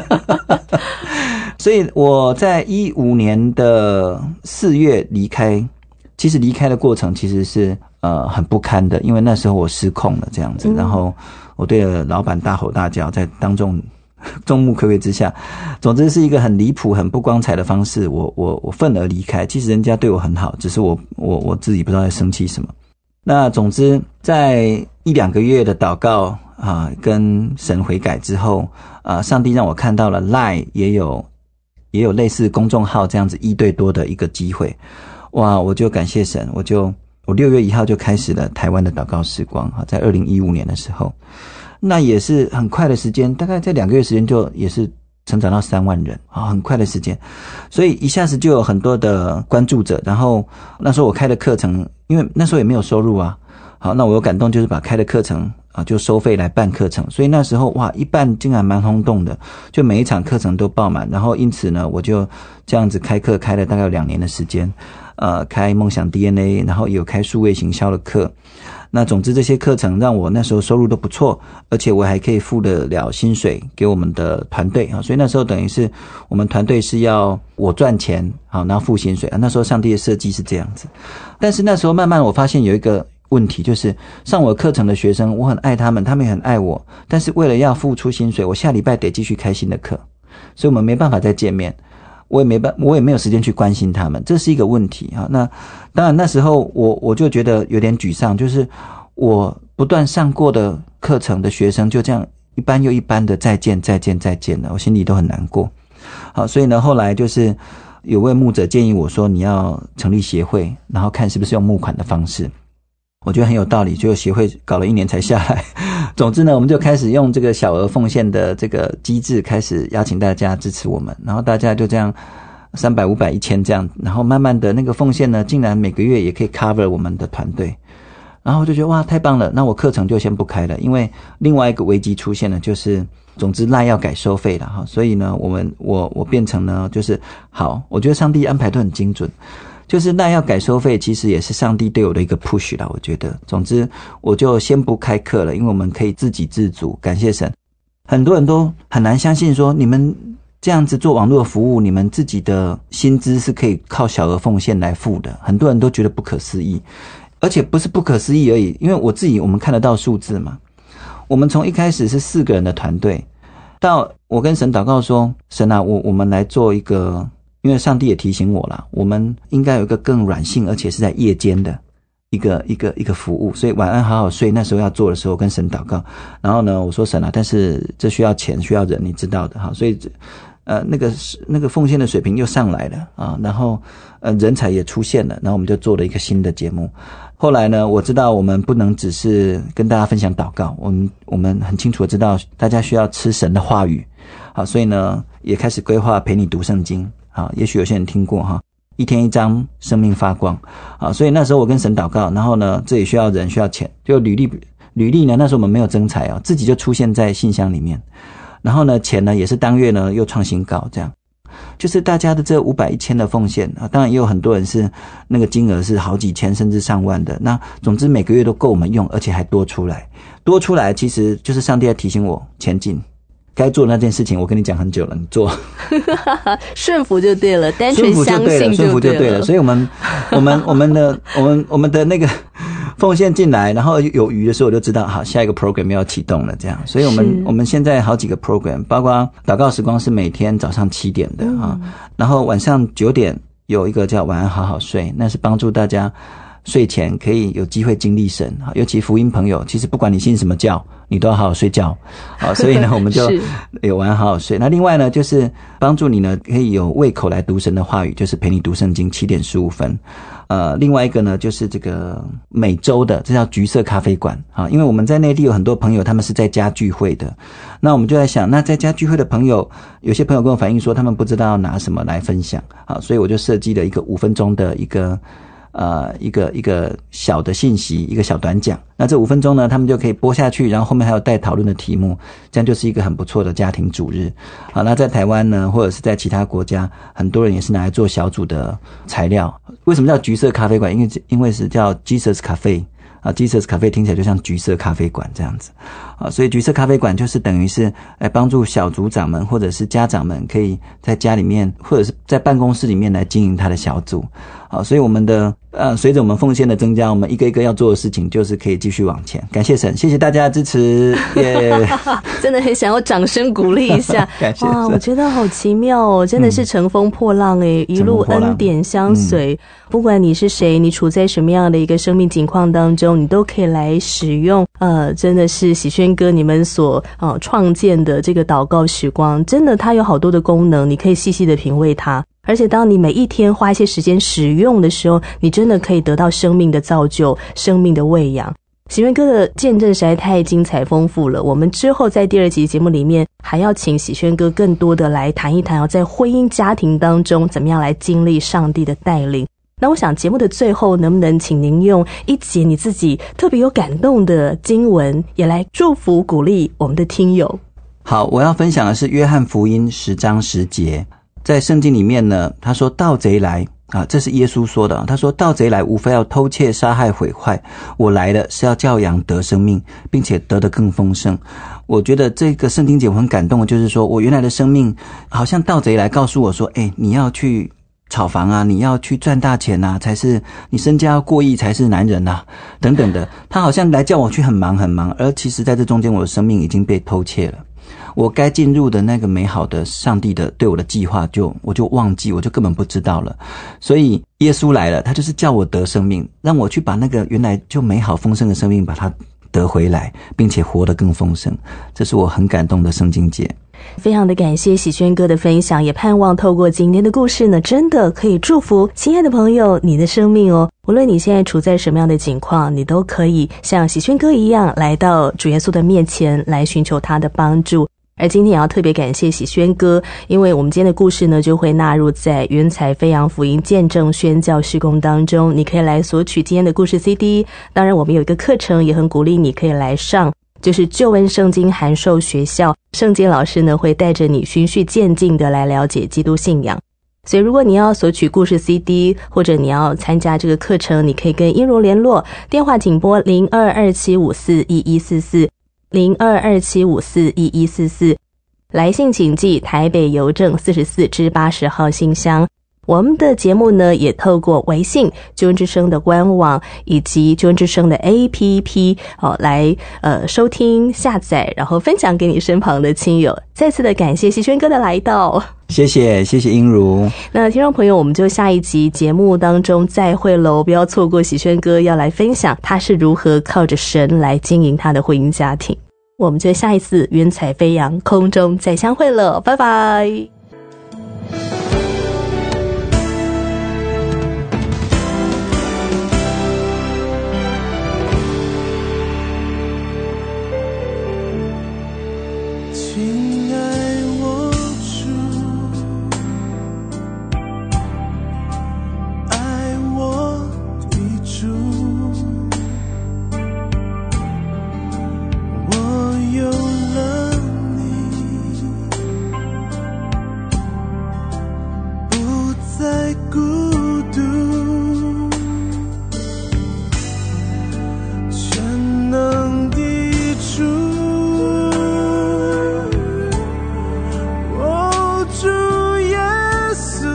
[SPEAKER 4] 所以我在一五年的四月离开，其实离开的过程其实是呃很不堪的，因为那时候我失控了这样子，然后我对了老板大吼大叫，在当众众目睽睽之下，总之是一个很离谱很不光彩的方式，我我我愤而离开。其实人家对我很好，只是我我我自己不知道在生气什么。那总之在一两个月的祷告啊、呃、跟神悔改之后啊、呃、上帝让我看到了 Line 也有也有类似公众号这样子一对多的一个机会。哇，我就感谢神，我就我六月一号就开始了台湾的祷告时光啊，在二零一五年的时候。那也是很快的时间，大概在两个月时间就也是成长到三万人啊，很快的时间，所以一下子就有很多的关注者。然后那时候我开的课程，因为那时候也没有收入啊，好，那我有感动，就是把开的课程啊就收费来办课程，所以那时候哇，一办竟然蛮轰动的，就每一场课程都爆满。然后因此呢，我就这样子开课开了大概有两年的时间，呃，开梦想 D N A， 然后也有开数位行销的课。那总之这些课程让我那时候收入都不错，而且我还可以付得了薪水给我们的团队啊，所以那时候等于是我们团队是要我赚钱好，然后付薪水啊。那时候上帝的设计是这样子，但是那时候慢慢我发现有一个问题，就是上我课程的学生，我很爱他们，他们也很爱我，但是为了要付出薪水，我下礼拜得继续开新的课，所以我们没办法再见面。我也没办，我也没有时间去关心他们，这是一个问题啊。那当然那时候我我就觉得有点沮丧，就是我不断上过的课程的学生就这样一班又一班的再见再见再见了，我心里都很难过。好，所以呢后来就是有位牧者建议我说，你要成立协会，然后看是不是用募款的方式。 我觉得很有道理，就协会搞了一年才下来。总之呢，我们就开始用这个小额奉献的这个机制，开始邀请大家支持我们，然后大家就这样三百、五百、一千这样，然后慢慢的那个奉献呢，竟然每个月也可以 cover 我们的团队。然后我就觉得哇，太棒了！那我课程就先不开了，因为另外一个危机出现了，就是总之赖要改收费了哈。所以呢，我们我我变成呢，就是好，我觉得上帝安排都很精准，就是赖要改收费，其实也是上帝对我的一个 push 啦。我觉得，总之我就先不开课了，因为我们可以自给自足，感谢神。很多人都很难相信说，你们这样子做网络服务，你们自己的薪资是可以靠小额奉献来付的，很多人都觉得不可思议。而且不是不可思议而已，因为我自己我们看得到数字嘛。我们从一开始是四个人的团队，到我跟神祷告说，神啊，我我们来做一个，因为上帝也提醒我啦，我们应该有一个更软性而且是在夜间的一个一个一个服务，所以晚安好好睡那时候要做的时候跟神祷告，然后呢我说神啊，但是这需要钱需要人，你知道的哈，所以呃那个那个奉献的水平又上来了啊，然后呃人才也出现了，然后我们就做了一个新的节目。后来呢，我知道我们不能只是跟大家分享祷告，我们我们很清楚的知道大家需要吃神的话语，好，所以呢也开始规划陪你读圣经，好，也许有些人听过哈，一天一章，生命发光，好，所以那时候我跟神祷告，然后呢这也需要人需要钱，就履历履历呢那时候我们没有征才哦，自己就出现在信箱里面，然后呢钱呢也是当月呢又创新高，这样。就是大家的这五百、一千的奉献啊，当然也有很多人是那个金额是好几千甚至上万的。那总之每个月都够我们用，而且还多出来，多出来其实就是上帝在提醒我前进，该做的那件事情，我跟你讲很久了，你做，
[SPEAKER 3] 顺服就对了，单纯相信
[SPEAKER 4] 顺服就对了。所以我们我们我们的我们我们的那个奉献进来，然后有余的时候我就知道，好，下一个 program 要启动了，这样。所以我们我们现在好几个 program， 包括祷告时光是每天早上七点的啊、嗯，然后晚上九点有一个叫晚安好好睡，那是帮助大家睡前可以有机会经历神，尤其福音朋友，其实不管你信什么教，你都要好好睡觉，好，所以呢我们就有晚安好好睡。那另外呢就是帮助你呢可以有胃口来读神的话语，就是陪你读圣经七点十五分。呃，另外一个呢，就是这个每周的，这叫橘色咖啡馆啊。因为我们在内地有很多朋友，他们是在家聚会的，那我们就在想，那在家聚会的朋友，有些朋友跟我反映说，他们不知道要拿什么来分享啊，所以我就设计了一个五分钟的一个呃一个一个小的信息，一个小短讲。那这五分钟呢，他们就可以播下去，然后后面还有带讨论的题目，这样就是一个很不错的家庭主日。好，那在台湾呢，或者是在其他国家，很多人也是拿来做小组的材料。为什么叫橘色咖啡馆？因为因为是叫 Jesus Cafe 啊 ，Jesus Cafe 听起来就像橘色咖啡馆这样子啊，所以橘色咖啡馆就是等于是来帮助小组长们或者是家长们可以在家里面或者是在办公室里面来经营他的小组。好，所以我们的呃，随着我们奉献的增加，我们一个一个要做的事情就是可以继续往前。感谢神，谢谢大家的支持，耶、yeah ！
[SPEAKER 3] 真的很想要掌声鼓励一下，
[SPEAKER 4] 感谢神。
[SPEAKER 3] 哇，我觉得好奇妙哦，真的是乘风破浪诶、嗯、一路恩典相随、嗯。不管你是谁，你处在什么样的一个生命境况当中，你都可以来使用。呃，真的是喜轩哥你们所呃创建的这个祷告时光，真的它有好多的功能，你可以细细的品味它。而且当你每一天花一些时间使用的时候，你真的可以得到生命的造就，生命的喂养。喜轩哥的见证实在太精彩丰富了，我们之后在第二集节目里面还要请喜轩哥更多的来谈一谈在婚姻家庭当中怎么样来经历上帝的带领。那我想节目的最后能不能请您用一节你自己特别有感动的经文也来祝福鼓励我们的听友。
[SPEAKER 4] 好，我要分享的是约翰福音十章十节。在圣经里面呢，他说盗贼来啊，这是耶稣说的，他说盗贼来无非要偷窃杀害毁坏，我来了是要叫羊得生命，并且得得更丰盛。我觉得这个圣经节我很感动的，就是说我原来的生命好像盗贼来告诉我说，诶，你要去炒房啊，你要去赚大钱啊，才是你身家要过亿才是男人啊，等等的。他好像来叫我去很忙很忙，而其实在这中间我的生命已经被偷窃了。我该进入的那个美好的上帝的对我的计划就我就忘记，我就根本不知道了。所以耶稣来了，他就是叫我得生命，让我去把那个原来就美好丰盛的生命把它得回来，并且活得更丰盛。这是我很感动的圣经节。
[SPEAKER 3] 非常的感谢喜轩哥的分享，也盼望透过今天的故事呢，真的可以祝福亲爱的朋友你的生命哦。 无论你现在处在什么样的境况，你都可以像喜宣哥一样来到主耶稣的面前来寻求他的帮助。而今天也要特别感谢喜宣哥，因为我们今天的故事呢就会纳入在云彩飞扬福音见证宣教事工当中，你可以来索取今天的故事 C D。 当然我们有一个课程也很鼓励你可以来上，就是救恩圣经函授学校，圣经老师呢会带着你循序渐进的来了解基督信仰。所以如果你要索取故事 C D 或者你要参加这个课程，你可以跟英如联络，电话请拨零二二七五四一一四四零二二七五四一一四四，来信请寄台北邮政四十四至八十号信箱。我们的节目呢也透过微信救恩之声的官网以及救恩之声的 A P P 哦来呃收听下载，然后分享给你身旁的亲友。再次的感谢喜宣哥的来到，
[SPEAKER 4] 谢谢谢谢英如。
[SPEAKER 3] 那听众朋友，我们就下一集节目当中再会喽，不要错过喜宣哥要来分享他是如何靠着神来经营他的婚姻家庭。我们就下一次云彩飞扬空中再相会了，拜拜。
[SPEAKER 5] 亲爱我主，爱我的主，我有了你，不再孤独，全能的主，哦，主耶稣，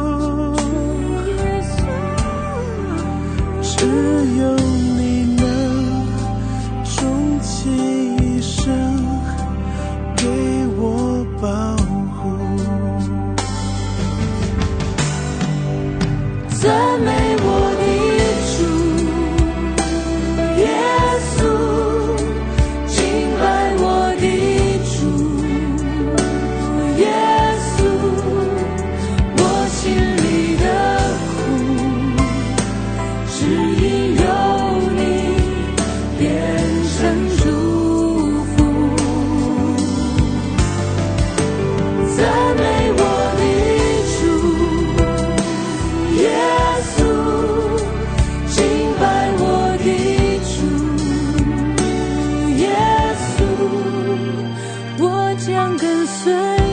[SPEAKER 5] 只有你能终其一生给我保护。赞美我的主耶稣，敬拜我的主耶稣，我心里的苦只因有你变成祝福。赞美我的主耶稣，敬拜我的主耶稣，我将跟随